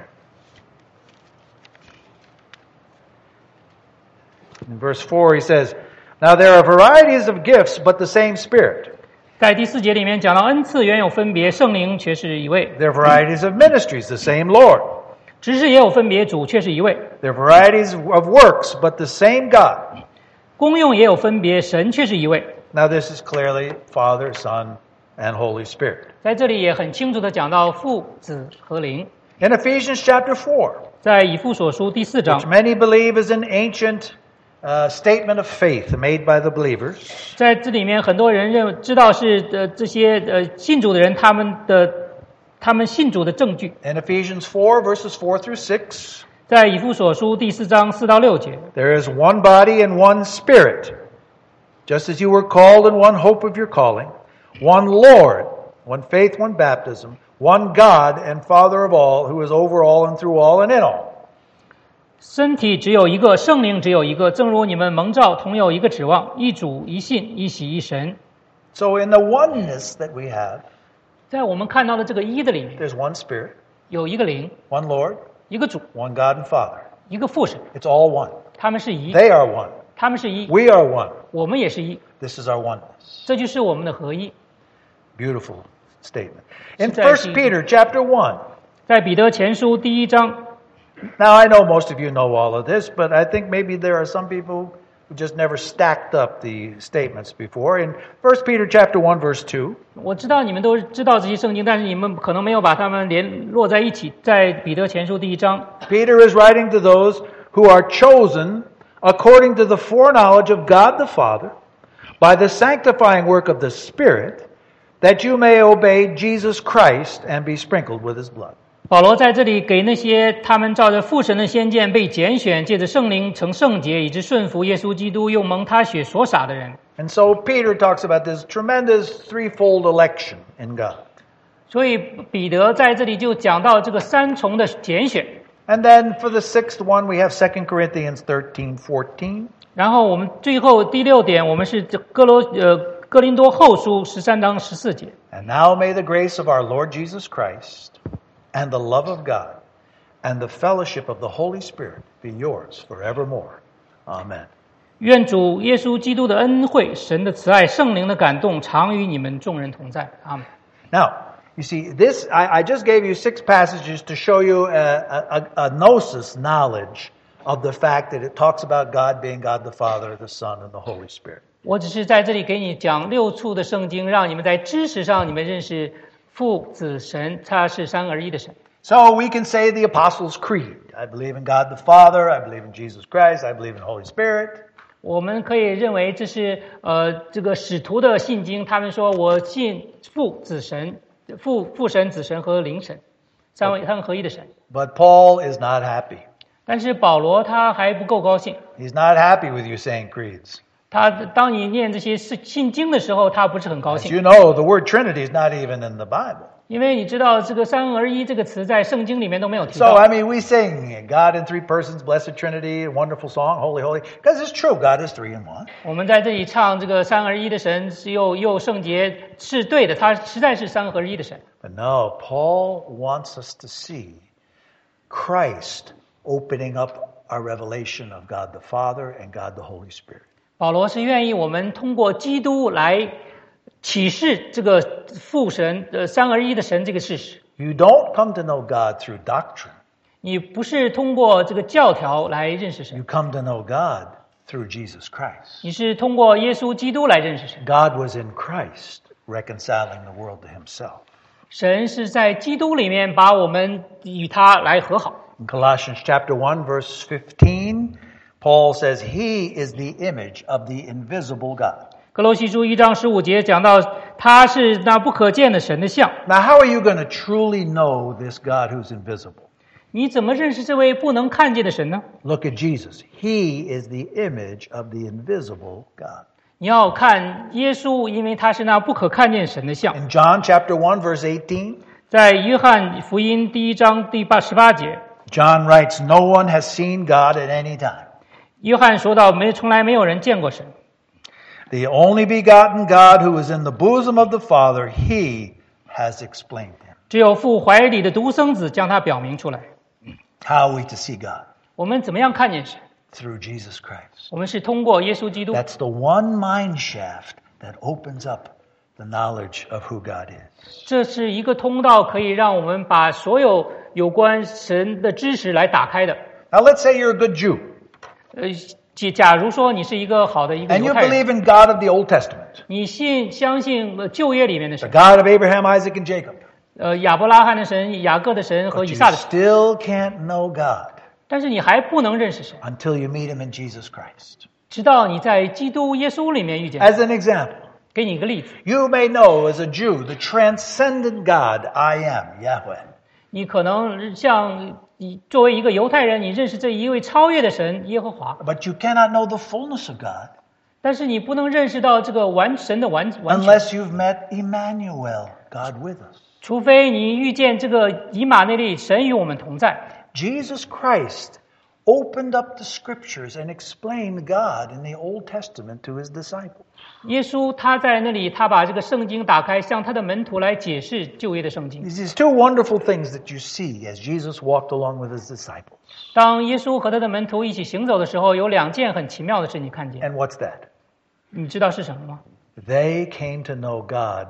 S1: In verse four, he says, "Now there are varieties of gifts, but the same Spirit.
S2: 在第四节里面讲到恩赐原有分别，圣灵却是一位；
S1: There are varieties of ministries, the same Lord.
S2: 执事也有分别，主却是一位；
S1: There are varieties of works, but the same God."
S2: 功用也有分别，神却是一位。
S1: Now this is clearly Father, Son, and Holy Spirit.
S2: 在这里也很清楚的讲到父子和灵。
S1: In Ephesians chapter four,
S2: 在以弗所书第四章
S1: which，many believe is an ancient uh, statement of faith made by the believers,
S2: 在这里面很多人认知道是呃这些呃信主的人他们的他们信主的证据。
S1: in Ephesians four, verses four through six,
S2: 在以弗所书第四章四到六节，
S1: there is one body and one Spirit, just as you were called in one hope of your calling, one Lord, one faith, one baptism, one God and Father of all, who is over all and through all and in all.
S2: 身体只有一个，圣灵只有一个，正如你们蒙召同有一个指望，一主一信一喜一神。
S1: So in the oneness that we have,
S2: 在我们看到的这个一的里面，
S1: there's one Spirit,
S2: 有一个灵，
S1: one Lord,
S2: 一个主，
S1: one God and Father.
S2: 一个父神，
S1: It's all one.
S2: 他们是一，
S1: They are one.
S2: 他们是一，
S1: We are one.
S2: 我们也是一，
S1: This is our oneness.
S2: 这就是我们的合一。
S1: Beautiful statement. In
S2: 是在
S1: First
S2: 第-
S1: Peter chapter one.
S2: 在彼得前书第一章，
S1: Now I know most of you know all of this, but I think maybe there are some people who just never stacked up the statements before. In First Peter chapter one, verse two,
S2: 我知道你们都知道这些圣经，但是你们可能没有把它们联络在一起。在彼得前书第一章，
S1: Peter is writing to those who are chosen according to the foreknowledge of God the Father by the sanctifying work of the Spirit, that you may obey Jesus Christ and be sprinkled with his blood.
S2: 保罗在这里给那些他们照着父神的先见被拣选，借着圣灵成圣洁，以致顺服耶稣基督，又蒙他血所洒的人。
S1: And so Peter talks about this tremendous threefold election in God.
S2: 所以彼得在这里就讲到这个三重的拣选。
S1: And then for the sixth one, we have Second Corinthians thirteen, fourteen.
S2: 然后我们最后第六点，我们是这哥罗呃哥林多后书十三章十四节。
S1: And now may the grace of our Lord Jesus Christ and the love of God and the fellowship of the Holy Spirit be yours forevermore. Amen.
S2: 愿主耶稣基督的恩惠、神的慈爱、圣灵的感动，常与你们众人同在。阿门。
S1: Now, you see, this I, I just gave you six passages to show you a, a, a gnosis knowledge of the fact that it talks about God being God the Father, the Son, and the Holy Spirit.
S2: 我只是在这里给你讲六处的圣经，让你们在知识上你们认识父子神，他是三而一的神。
S1: So we can say the Apostles' Creed. I believe in God the Father, I believe in Jesus Christ, I believe in the Holy Spirit.
S2: 我们可以认为这是呃这个使徒的信经，他们说我信父子神、父父神、子神和灵神，三位三位合一的神。
S1: But Paul is not happy.
S2: 但是保罗他还不够高兴，
S1: He's not happy with you saying creeds.
S2: 他当你念这些信信经的时候，他不是很高
S1: As
S2: 兴。
S1: you know, the word Trinity is not even in the Bible.
S2: 因为你知道这个三而一这个词在圣经里面都没有提
S1: So,
S2: 到。
S1: I mean, we sing God in three persons, blessed Trinity, a wonderful song, holy, holy, because it's true, God is three in one.
S2: 我们在这里唱这个三而一的神是又又圣洁，是对的，他实在是三合一的神。
S1: But no, Paul wants us to see Christ opening up our revelation of God the Father and God the Holy Spirit.
S2: 保罗是愿意我们通过基督来启示这个父神呃三而一的神这个事实。
S1: You don't come to know God through doctrine.
S2: 你不是通过这个教条来认识
S1: You
S2: 神，
S1: come to know God through Jesus Christ.
S2: 你是通过耶稣基督来认识神。
S1: God was in Christ reconciling the world to himself.
S2: 神是在基督里面把我们与他来和好。
S1: In Colossians chapter one, verse fifteen, Paul says, He is the image of the invisible God.
S2: 哥罗西书一章十五节讲到，他是那不可见的神的像。
S1: Now, how are you going to truly know this God who's invisible?
S2: 你怎么认识这位不能看见的神呢？
S1: Look at Jesus. He is the image of the invisible God.
S2: 你要看耶稣，因为他是那不可看见神的像。
S1: In John chapter one, verse eighteen,
S2: 在约翰福音第一章第八十八节，
S1: John writes, No one has seen God at any time.
S2: 约翰说到，没从来没有人见过神。
S1: The only begotten God who is in the bosom of the Father, He has explained him.
S2: 只有父怀里的独生子将他表明出来。
S1: How are we to see God?
S2: 我们怎么样看见神？
S1: Through Jesus Christ.
S2: 我们是通过耶稣基督。
S1: That's the one mine shaft that opens up the knowledge of who God is.
S2: 这是一个通道，可以让我们把所有有关神的知识来打开的。
S1: Now let's say you're a good Jew
S2: 呃，假假如说你是一个好的一个
S1: and
S2: 犹
S1: you
S2: 太人，
S1: believe in God of the Old Testament,
S2: 你信相信呃旧约里面的
S1: the
S2: 神，
S1: God of Abraham, Isaac, and Jacob.
S2: 呃，亚伯拉罕的神、雅各的神和
S1: But
S2: 以
S1: you
S2: 撒的神，
S1: still can't know God
S2: 但是你还不能认识神，
S1: until you meet Him in Jesus Christ.
S2: 直到你在基督耶稣里面遇见他。
S1: As an example,
S2: 给你一个例子，
S1: you may know as a Jew the transcendent God, I am, Yahweh.
S2: 你可能像你作为一个犹太人，你认识这一位超越的神耶和华，
S1: But you cannot know the fullness of God
S2: 但是你不能认识到这个完神的完完全，
S1: unless you've met Emmanuel, God with us.
S2: 除非你遇见这个以马内利，神与我们同在。
S1: Jesus Christ opened up the scriptures and explained God in the Old Testament to his disciples.
S2: 耶稣他在那里，他把这个圣经打开，向他的门徒来解释旧约的圣经。
S1: These two wonderful things that you see as Jesus walked along with his disciples.
S2: 当耶稣和他的门徒一起行走的时候，有两件很奇妙的事你看见，
S1: And what's that?
S2: 你知道是什么吗？
S1: They came to know God,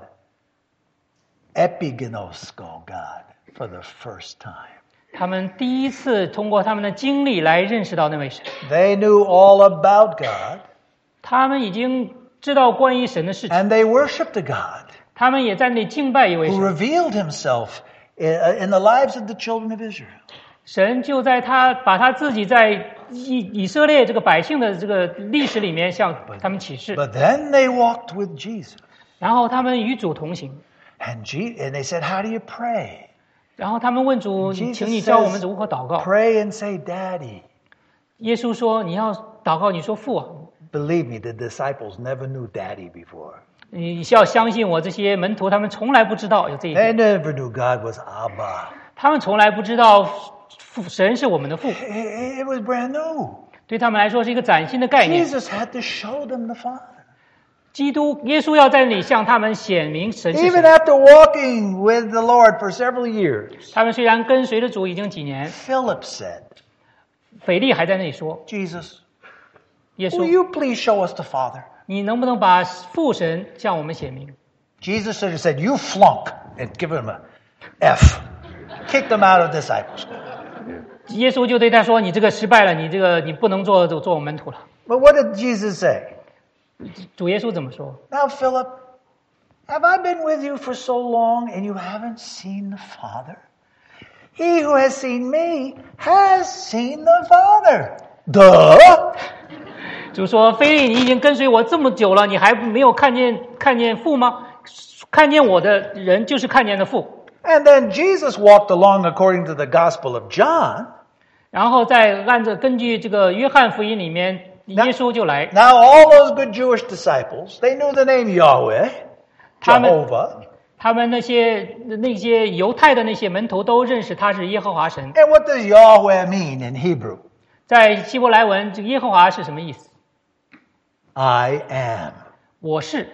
S1: epigenosko God, for the first time.
S2: 他们第一次通过他们的经历来认识到那位神，
S1: They knew all about God,
S2: 他们已经知道关于神的事情，
S1: and they worshiped a God
S2: 他们也在那里敬拜一位
S1: who
S2: 神。
S1: revealed himself in in the lives of the children of Israel.
S2: 神就在他把他自己在以以色列这个百姓的这个历史里面向他们启示，
S1: But then they walked with Jesus.
S2: 然后他们与主同行，
S1: And, Je- and they said, How do you pray?
S2: 然后他们问主，
S1: Jesus
S2: 请你教我们
S1: says,
S2: 如何祷告。
S1: Pray and say, Daddy.
S2: 耶稣说：“你要祷告，你说父啊，
S1: Believe me, the disciples never knew Daddy before.
S2: 你需要相信我。”这些门徒他们从来不知道有这一
S1: They
S2: 点，
S1: never knew God was Abba.
S2: 他们从来不知道父神是我们的父，
S1: It, it was brand new.
S2: 对他们来说是一个崭新的概念。
S1: Jesus had to show them the Father.
S2: 基督耶稣要在那里向他们显明神是
S1: Even
S2: 神。
S1: after walking with the Lord for several years,
S2: 他们虽然跟随着主已经几年，
S1: Philip said,
S2: 腓力还在那里说
S1: Jesus,
S2: 耶
S1: will
S2: 稣，
S1: you please show us the Father?
S2: 你能不能把父神向我们显明？
S1: Jesus should have said, You flunk, and give him a F. Kicked them out of discipleship.
S2: 耶稣就对他说：“你这个失败了，你这个你不能做做我门徒了。
S1: But what did Jesus say? ”
S2: 主耶稣怎么说？
S1: Now, Philip, have I been with you for so long and you haven't seen the Father? He who has seen me has seen the Father. Duh!
S2: 主说：“菲利，你已经跟随我这么久了，你还没有看见看见父吗？看见我的人就是看见了父。
S1: And then Jesus walked along according to the Gospel of John. ”
S2: 然后再按照根据这个约翰福音里面，耶稣就来，
S1: Now, all those good Jewish disciples, they knew the name Yahweh,
S2: 他们
S1: Jehovah.
S2: 他们那些那些犹太的那些门徒都认识他是耶和华神。
S1: And what does Yahweh mean in Hebrew?
S2: 在希伯来文，这个耶和华是什么意思？
S1: I am.
S2: 我是。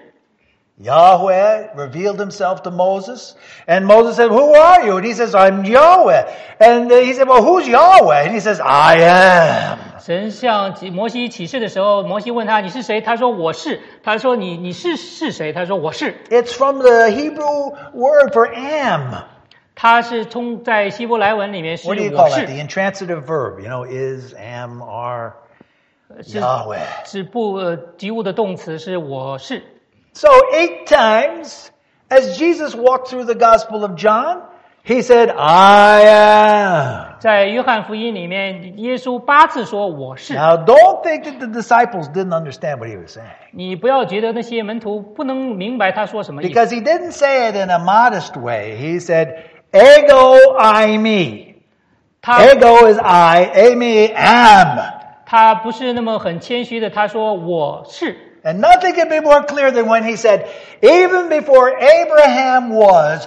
S1: Yahweh revealed himself to Moses, and Moses said, "Who are you?" And he says, "I'm Yahweh." And he said, "Well, who's Yahweh?" And he says, "I am."
S2: 神向摩西启示的时候，摩西问他你是谁？他说我是。他说你你是是谁？他说我是。
S1: It's from the Hebrew word for am.
S2: 他是从在希伯来文里面是
S1: What do you
S2: 我
S1: call that?
S2: 是，
S1: The intransitive verb, you know, is, am, are,
S2: 是
S1: Yahweh.
S2: 是不呃及物的动词是我是。
S1: So eight times, as Jesus walked through the Gospel of John, he said, "I am."
S2: 在约翰福音里面，耶稣八次说我是。
S1: Now, don't think that the disciples didn't understand what he was saying.
S2: 你不要觉得那些门徒不能明白他说什么意思，
S1: Because he didn't say it in a modest way. He said, "Ego I me."
S2: 他
S1: Ego is I, a me am.
S2: 他不是那么很谦虚的，他说我是。
S1: And nothing could be more clear than when he said, "Even before Abraham was,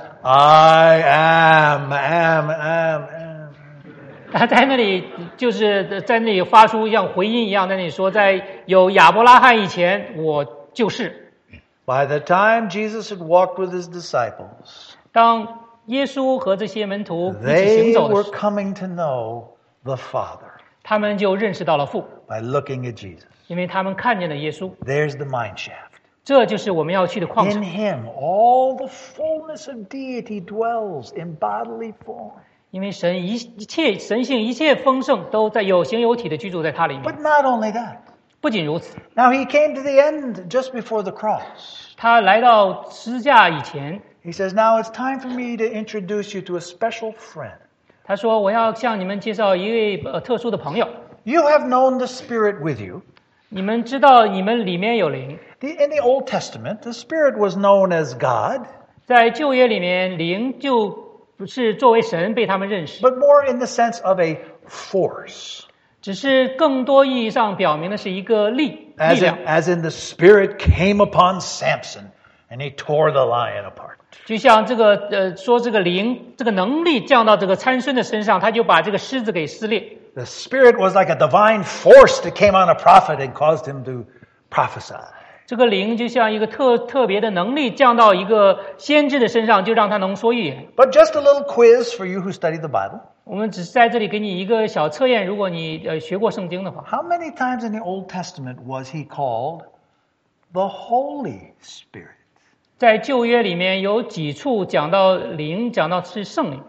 S1: I am, am, am, am."
S2: 他在那里就是在那里发出像回音一样，在那里说，在有亚伯拉罕以前，我就是。
S1: By the time Jesus had walked with his disciples,
S2: 当耶稣和这些门徒一起
S1: they
S2: 行走的
S1: were
S2: 时候，
S1: coming to know the Father
S2: 他们就认识到了父，
S1: by looking at Jesus.
S2: 因为他们看见了耶稣。
S1: There's the mine shaft.
S2: 这就是我们要去的矿
S1: In
S2: 场，
S1: him, all the fullness of deity dwells in bodily form.
S2: 因为神一一切神性一切丰盛都在有形有体的居住在它里面。
S1: But not only that.
S2: 不仅如此，
S1: Now he came to the end just before the cross.
S2: 他来到十字架以前，
S1: He says, "Now it's time for me to introduce you to a special friend.
S2: 他说：“我要向你们介绍一位呃特殊的朋友。
S1: You have known the Spirit with you."
S2: 你们知道你们里面有灵，
S1: The, in the Old Testament, the Spirit was known as God,
S2: 在旧约里面，灵就不是作为神被他们认识，
S1: but more in the sense of a force.
S2: 只是更多意义上表明的是一个力力
S1: As in,
S2: 量，
S1: as in the Spirit came upon Samson and he tore the lion apart.
S2: 就像这个呃说这个灵这个能力降到这个参孙的身上，他就把这个狮子给撕裂。
S1: The Spirit was like a divine force that came on a prophet and caused him to prophesy.
S2: 这个灵就像一个特特别的能力降到一个先知的身上，就让他能说预言。
S1: But just a little quiz for you who study the Bible.
S2: 我们只是在这里给你一个小测验，如果你呃学过圣经的话，
S1: How many times in the Old Testament was he called the Holy Spirit?
S2: 在旧约里面有几处讲到灵，讲到是圣灵，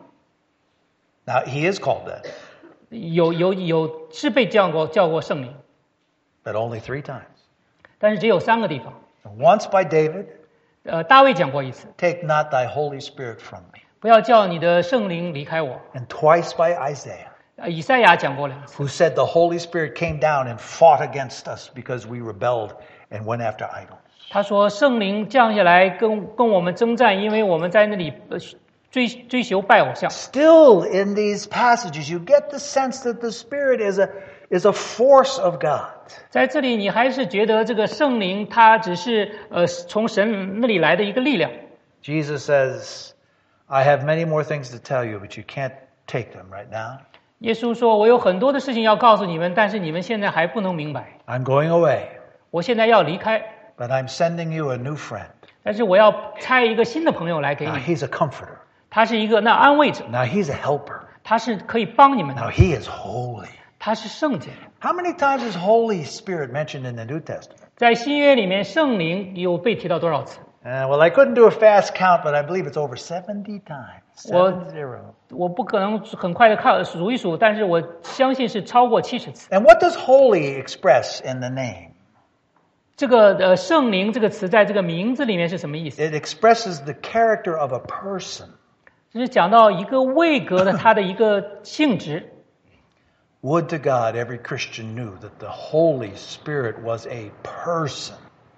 S1: Now, he is called that,
S2: 有有有是被叫过叫过圣灵，
S1: but only three times.
S2: 但是只有三个地方。
S1: Once by David,
S2: 呃，大卫讲过一次，
S1: "Take not thy Holy Spirit from me."
S2: 不要叫你的圣灵离开我。
S1: And twice by Isaiah,
S2: 呃以赛亚讲过两次，
S1: who said the Holy Spirit came down and fought against us because we rebelled and went after idols.
S2: 他说圣灵降下来跟跟我们征战，因为我们在那里呃追追求拜偶像。
S1: Still, in these passages, you get the sense that the Spirit is a, is a force of God.
S2: 在这里，你还是觉得这个圣灵它只是呃从神那里来的一个力量。
S1: Jesus says, "I have many more things to tell you, but you can't take them right now.
S2: 耶稣说：“我有很多的事情要告诉你们，但是你们现在还不能明白。
S1: I'm going away,
S2: 我现在要离开，
S1: but I'm sending you a new friend.
S2: 但是我要差一个新的朋友来给
S1: Now
S2: 你，
S1: he's a comforter.
S2: 他是一个那安慰者，
S1: Now he's a helper.
S2: 他是可以帮你们
S1: Now
S2: 的，
S1: he is holy."
S2: 他是圣洁。
S1: How many times is Holy Spirit mentioned in the New Testament?
S2: 在新约里面，圣灵有被提到多少次？
S1: Uh, well, I couldn't do a fast count, but I believe it's over seventy times.
S2: Well-
S1: Seven zero.
S2: 我不可能很快的看数一数，但是我相信是超过七十次。
S1: And what does holy express in the name?
S2: 这个呃圣灵这个词在这个名字里面是什么意思？
S1: It expresses the character of a person.
S2: 就是讲到一个位格的它的一个性质。
S1: Would to God every Christian knew that the Holy Spirit was a person.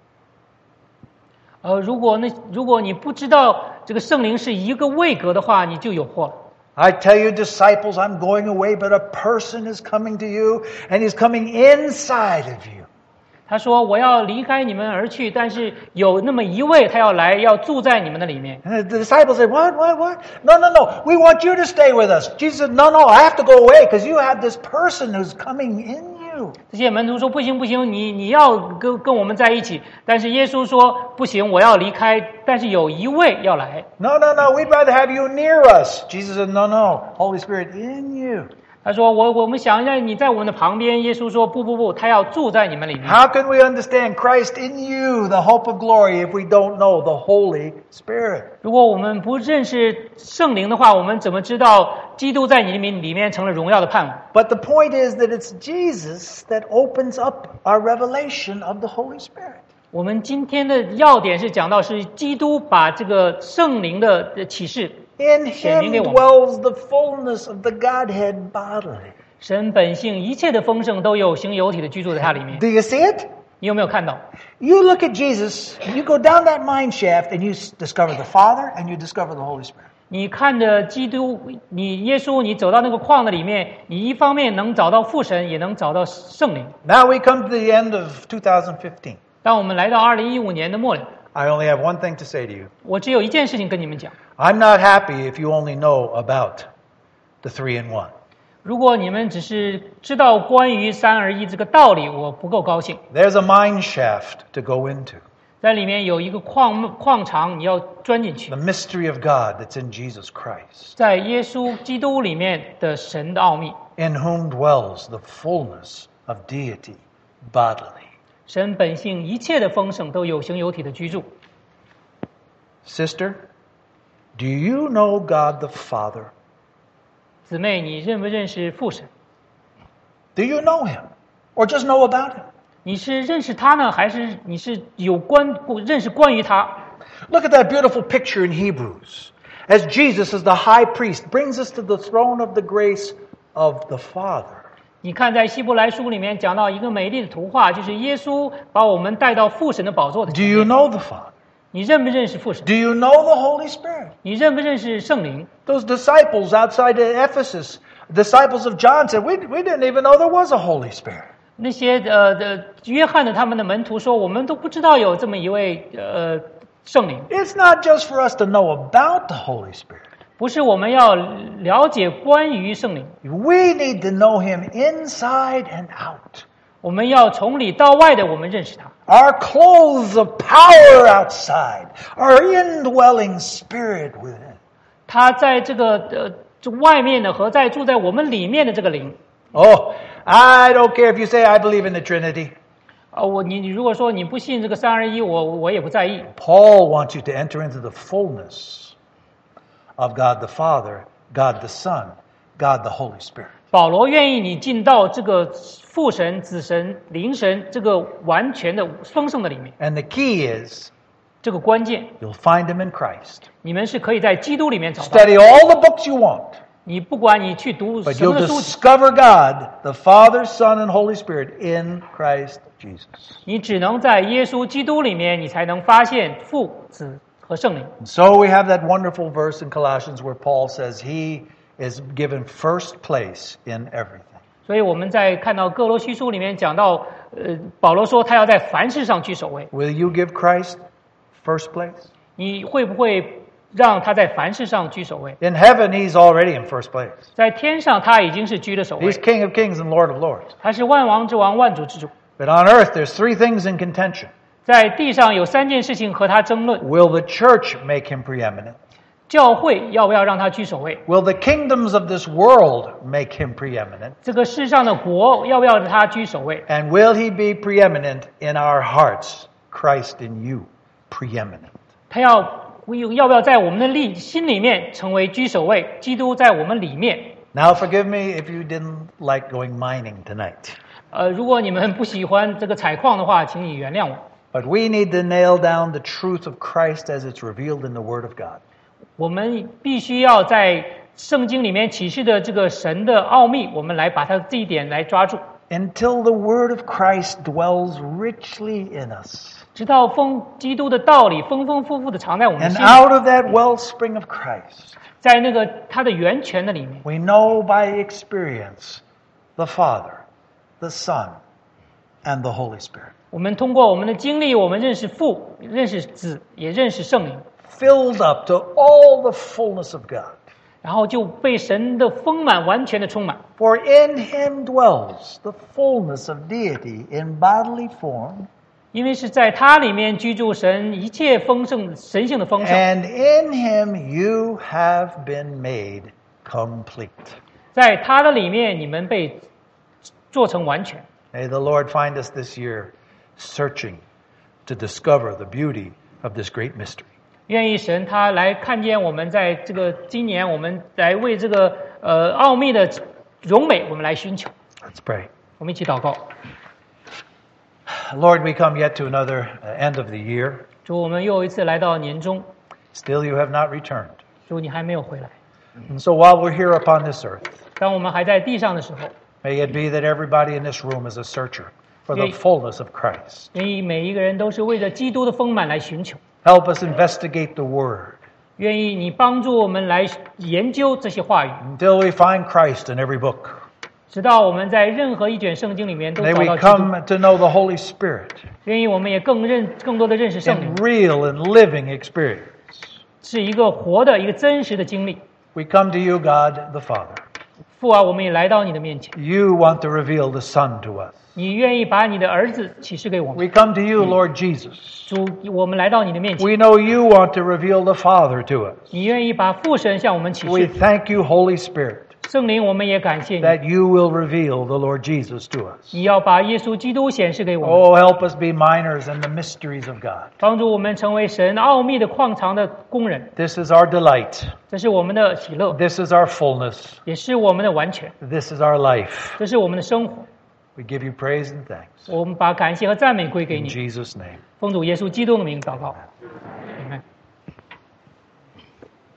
S2: 呃，如果那如果你不知道这个圣灵是一个位格的话，你就有祸了。
S1: I tell you, disciples, I'm going away, but a person is coming to you, and he's coming inside of you.
S2: 他说：“我要离开你们而去，但是有那么一位，他要来，要住在你们的里面。”
S1: And the disciples said, what, what, what? No, no, no. We want you to stay with us. Jesus said, no, no, I have to go away because you have this person who's coming in you.
S2: 这些门徒说：“不行，不行，你你要跟跟我们在一起。”但是耶稣说：“不行，我要离开，但是有一位要来。”
S1: No, no, no. We'd rather have you near us. Jesus said, no, no. Holy Spirit in you.
S2: 他说：“我我们想一下，你在我们的旁边。”耶稣说：“不不不，他要住在你们里面。”
S1: How can we understand Christ in you, the hope of glory, if we don't know the Holy Spirit?
S2: 如果我们不认识圣灵的话，我们怎么知道基督在你里面里面成了荣耀的盼望？
S1: But the point is that it's Jesus that opens up our revelation of the Holy Spirit.
S2: 我们今天的要点是讲到是基督把这个圣灵的启示。
S1: In him dwells the fullness of the Godhead bodily.
S2: 神本性一切的丰盛都有形有体的居住在他里面。
S1: Do you see it?
S2: 你有没有看到？
S1: You look at Jesus, you go down that mine shaft and you discover the Father and you discover the Holy Spirit.
S2: 你看着基督，你耶稣，你走到那个矿的里面，你一方面能找到父神，也能找到圣灵。
S1: Now we come to the end of two thousand fifteen.
S2: 当我们来到二零一五年的末了，
S1: I only have one thing to say to you.
S2: 我只有一件事情跟你们讲。
S1: I'm not happy if you only know about the three in one.
S2: 如果你们只是知道关于三而一这个道理，我不够高兴。
S1: There's a mine shaft to go into.
S2: 在里面有一个矿矿场，你要钻进去
S1: The。mystery of God that's in Jesus Christ,
S2: 在耶稣基督里面的神的奥秘，
S1: in whom dwells the fullness of deity bodily.
S2: 神本性一切的丰盛都有形有体的居住。
S1: Sister, do you know God the Father?
S2: 姊妹，你认不认识父神？
S1: Do you know him? Or just know about him?
S2: 你是认识他呢，还是你是有关认识关于他？
S1: Look at that beautiful picture in Hebrews. As Jesus, as the high priest, brings us to the throne of the grace of the Father.
S2: 你看，在希伯来书里面讲到一个美丽的图画，就是耶稣把我们带到父神的宝座的
S1: Do
S2: 前
S1: you
S2: 面。
S1: know the Father?
S2: 你认不认识父神？
S1: Do you know the Holy Spirit?
S2: 你认不认识圣灵？
S1: Those disciples outside of Ephesus, disciples of John said, we, we didn't even know there was a Holy Spirit.
S2: 那些呃的约翰的他们的门徒说，我们都不知道有这么一位呃圣灵。
S1: It's not just for us to know about the Holy Spirit.
S2: 不是我们要了解关于圣灵，
S1: We need to know him inside and out.
S2: 我们要从里到外的我们认识他。
S1: Our clothes of power outside, our indwelling spirit within.
S2: 他在这个呃这外面的和在住在我们里面的这个灵。
S1: Oh, I don't care if you say I believe in the Trinity.
S2: 啊，我你你如果说你不信这个三二一，我我也不在意。
S1: Paul wants you to enter into the fullness of God the Father, God the Son, God the Holy Spirit.
S2: 保罗愿意你进到这个父神、子神、灵神这个完全的丰盛的里面。
S1: And the key is
S2: 这个关键，
S1: you'll find him in Christ.
S2: 你们是可以在基督里面找到。
S1: Study all the books you want,
S2: 你不管你去读
S1: but
S2: 什么
S1: you'll
S2: 的书，
S1: discover God, the Father, Son, and Holy Spirit in Christ Jesus.
S2: 你只能在耶稣基督里面，你才能发现父、子和圣灵。
S1: And so we have that wonderful verse in Colossians where Paul says he is given first place in everything.
S2: 所以我们在看到哥罗西书里面讲到，呃，保罗说他要在凡事上居首位。
S1: Will you give Christ first place?
S2: 你会不会让他在凡事上居首位？
S1: In heaven, he's already in first place.
S2: 在天上他已经是居了首位
S1: He's，King of kings and Lord of lords.
S2: 他是万王之王、万主之主。
S1: But on earth, there's three things in contention.
S2: 在地上有三件事情和他争论：
S1: Will the church make him preeminent?
S2: 教会要不要让他居首位？
S1: Will the kingdoms of this world make him preeminent?
S2: 这个世上的国要不要让他居首位？
S1: And will he be preeminent in our hearts? Christ in you, preeminent.
S2: 他要要不要在我们的力心里面成为居首位？基督在我们里面。
S1: Now forgive me if you didn't like going mining tonight.
S2: 呃，如果你们不喜欢这个采矿的话，请你原谅我。
S1: But we need to nail down the truth of Christ as it's revealed in the Word of God.
S2: 我们必须要在圣经里面启示的这个神的奥秘，我们来把它这一点来抓住，
S1: Until the Word of Christ dwells richly in us.
S2: 直到丰基督的道理丰丰富富的藏在我们
S1: And
S2: 心里，
S1: out of that wellspring of Christ,
S2: 在那个他的源泉的里面，
S1: we know by experience the Father, the Son, and the Holy Spirit.
S2: 我们通过我们的经历，我们认识父，认识子，也认识圣灵，
S1: Filled up to all the fullness of God.
S2: 然后就被神的丰满完全的充满。
S1: For in him dwells the fullness of deity in bodily form,
S2: 因为是在他里面居住神一切丰盛神性的丰盛，
S1: and in him you have been made complete.
S2: 在他的里面你们被做成完全。
S1: May the Lord find us this year searching to discover the beauty of this great mystery.
S2: 愿意神他来看见我们在这个今年，我们来为这个呃奥秘的荣美，我们来寻求。
S1: Let's pray.
S2: 我们一起祷告。
S1: Lord, we come yet to another uh, end of the year.
S2: 主，我们又一次来到年终，
S1: Still you have not returned.
S2: 主你还没有回来。
S1: And so while we're here upon this earth,
S2: 当我们还在地上的时候，
S1: may it be that everybody in this room is a searcher for the
S2: Yeah.
S1: fullness of Christ.
S2: 愿意每一个人都是为着基督的丰满来寻求。
S1: Help us investigate the Word
S2: 愿意你帮助我们来研究这些话语，
S1: until we find Christ in every book.
S2: 直到我们在任何一卷圣经里面都
S1: May
S2: 找
S1: we
S2: 到基督。
S1: come to know the Holy Spirit
S2: 愿意我们也更认更多的认识圣灵
S1: in，real and living experience.
S2: 是一个活的一个真实的经历。
S1: We come to you, God the Father.
S2: 父啊，我们也来到你的面前，
S1: You want to reveal the Son to us.
S2: 你愿意把你的儿子启示给我们。
S1: We come to you, Lord Jesus.
S2: 主，我们来到你的面前，
S1: We know you want to reveal the Father to us.
S2: 你愿意把父神向我们启
S1: We
S2: 示。
S1: thank you, Holy Spirit,
S2: 圣灵，我们也感谢你，
S1: that you will reveal the Lord Jesus to us.
S2: 你要把耶稣基督显示给我们，
S1: Oh, help us be miners in the mysteries of God.
S2: 帮助我们成为神奥秘的矿藏的工人。
S1: This is our delight.
S2: 这是我们的喜乐，
S1: This is our fullness.
S2: 也是我们的完全，
S1: This is our life.
S2: 这是我们的生活。
S1: We give you praise and thanks.
S2: 我们把感谢和赞美归给
S1: In
S2: 你，
S1: Jesus' name.
S2: 奉主耶稣基督的名祷告，阿门。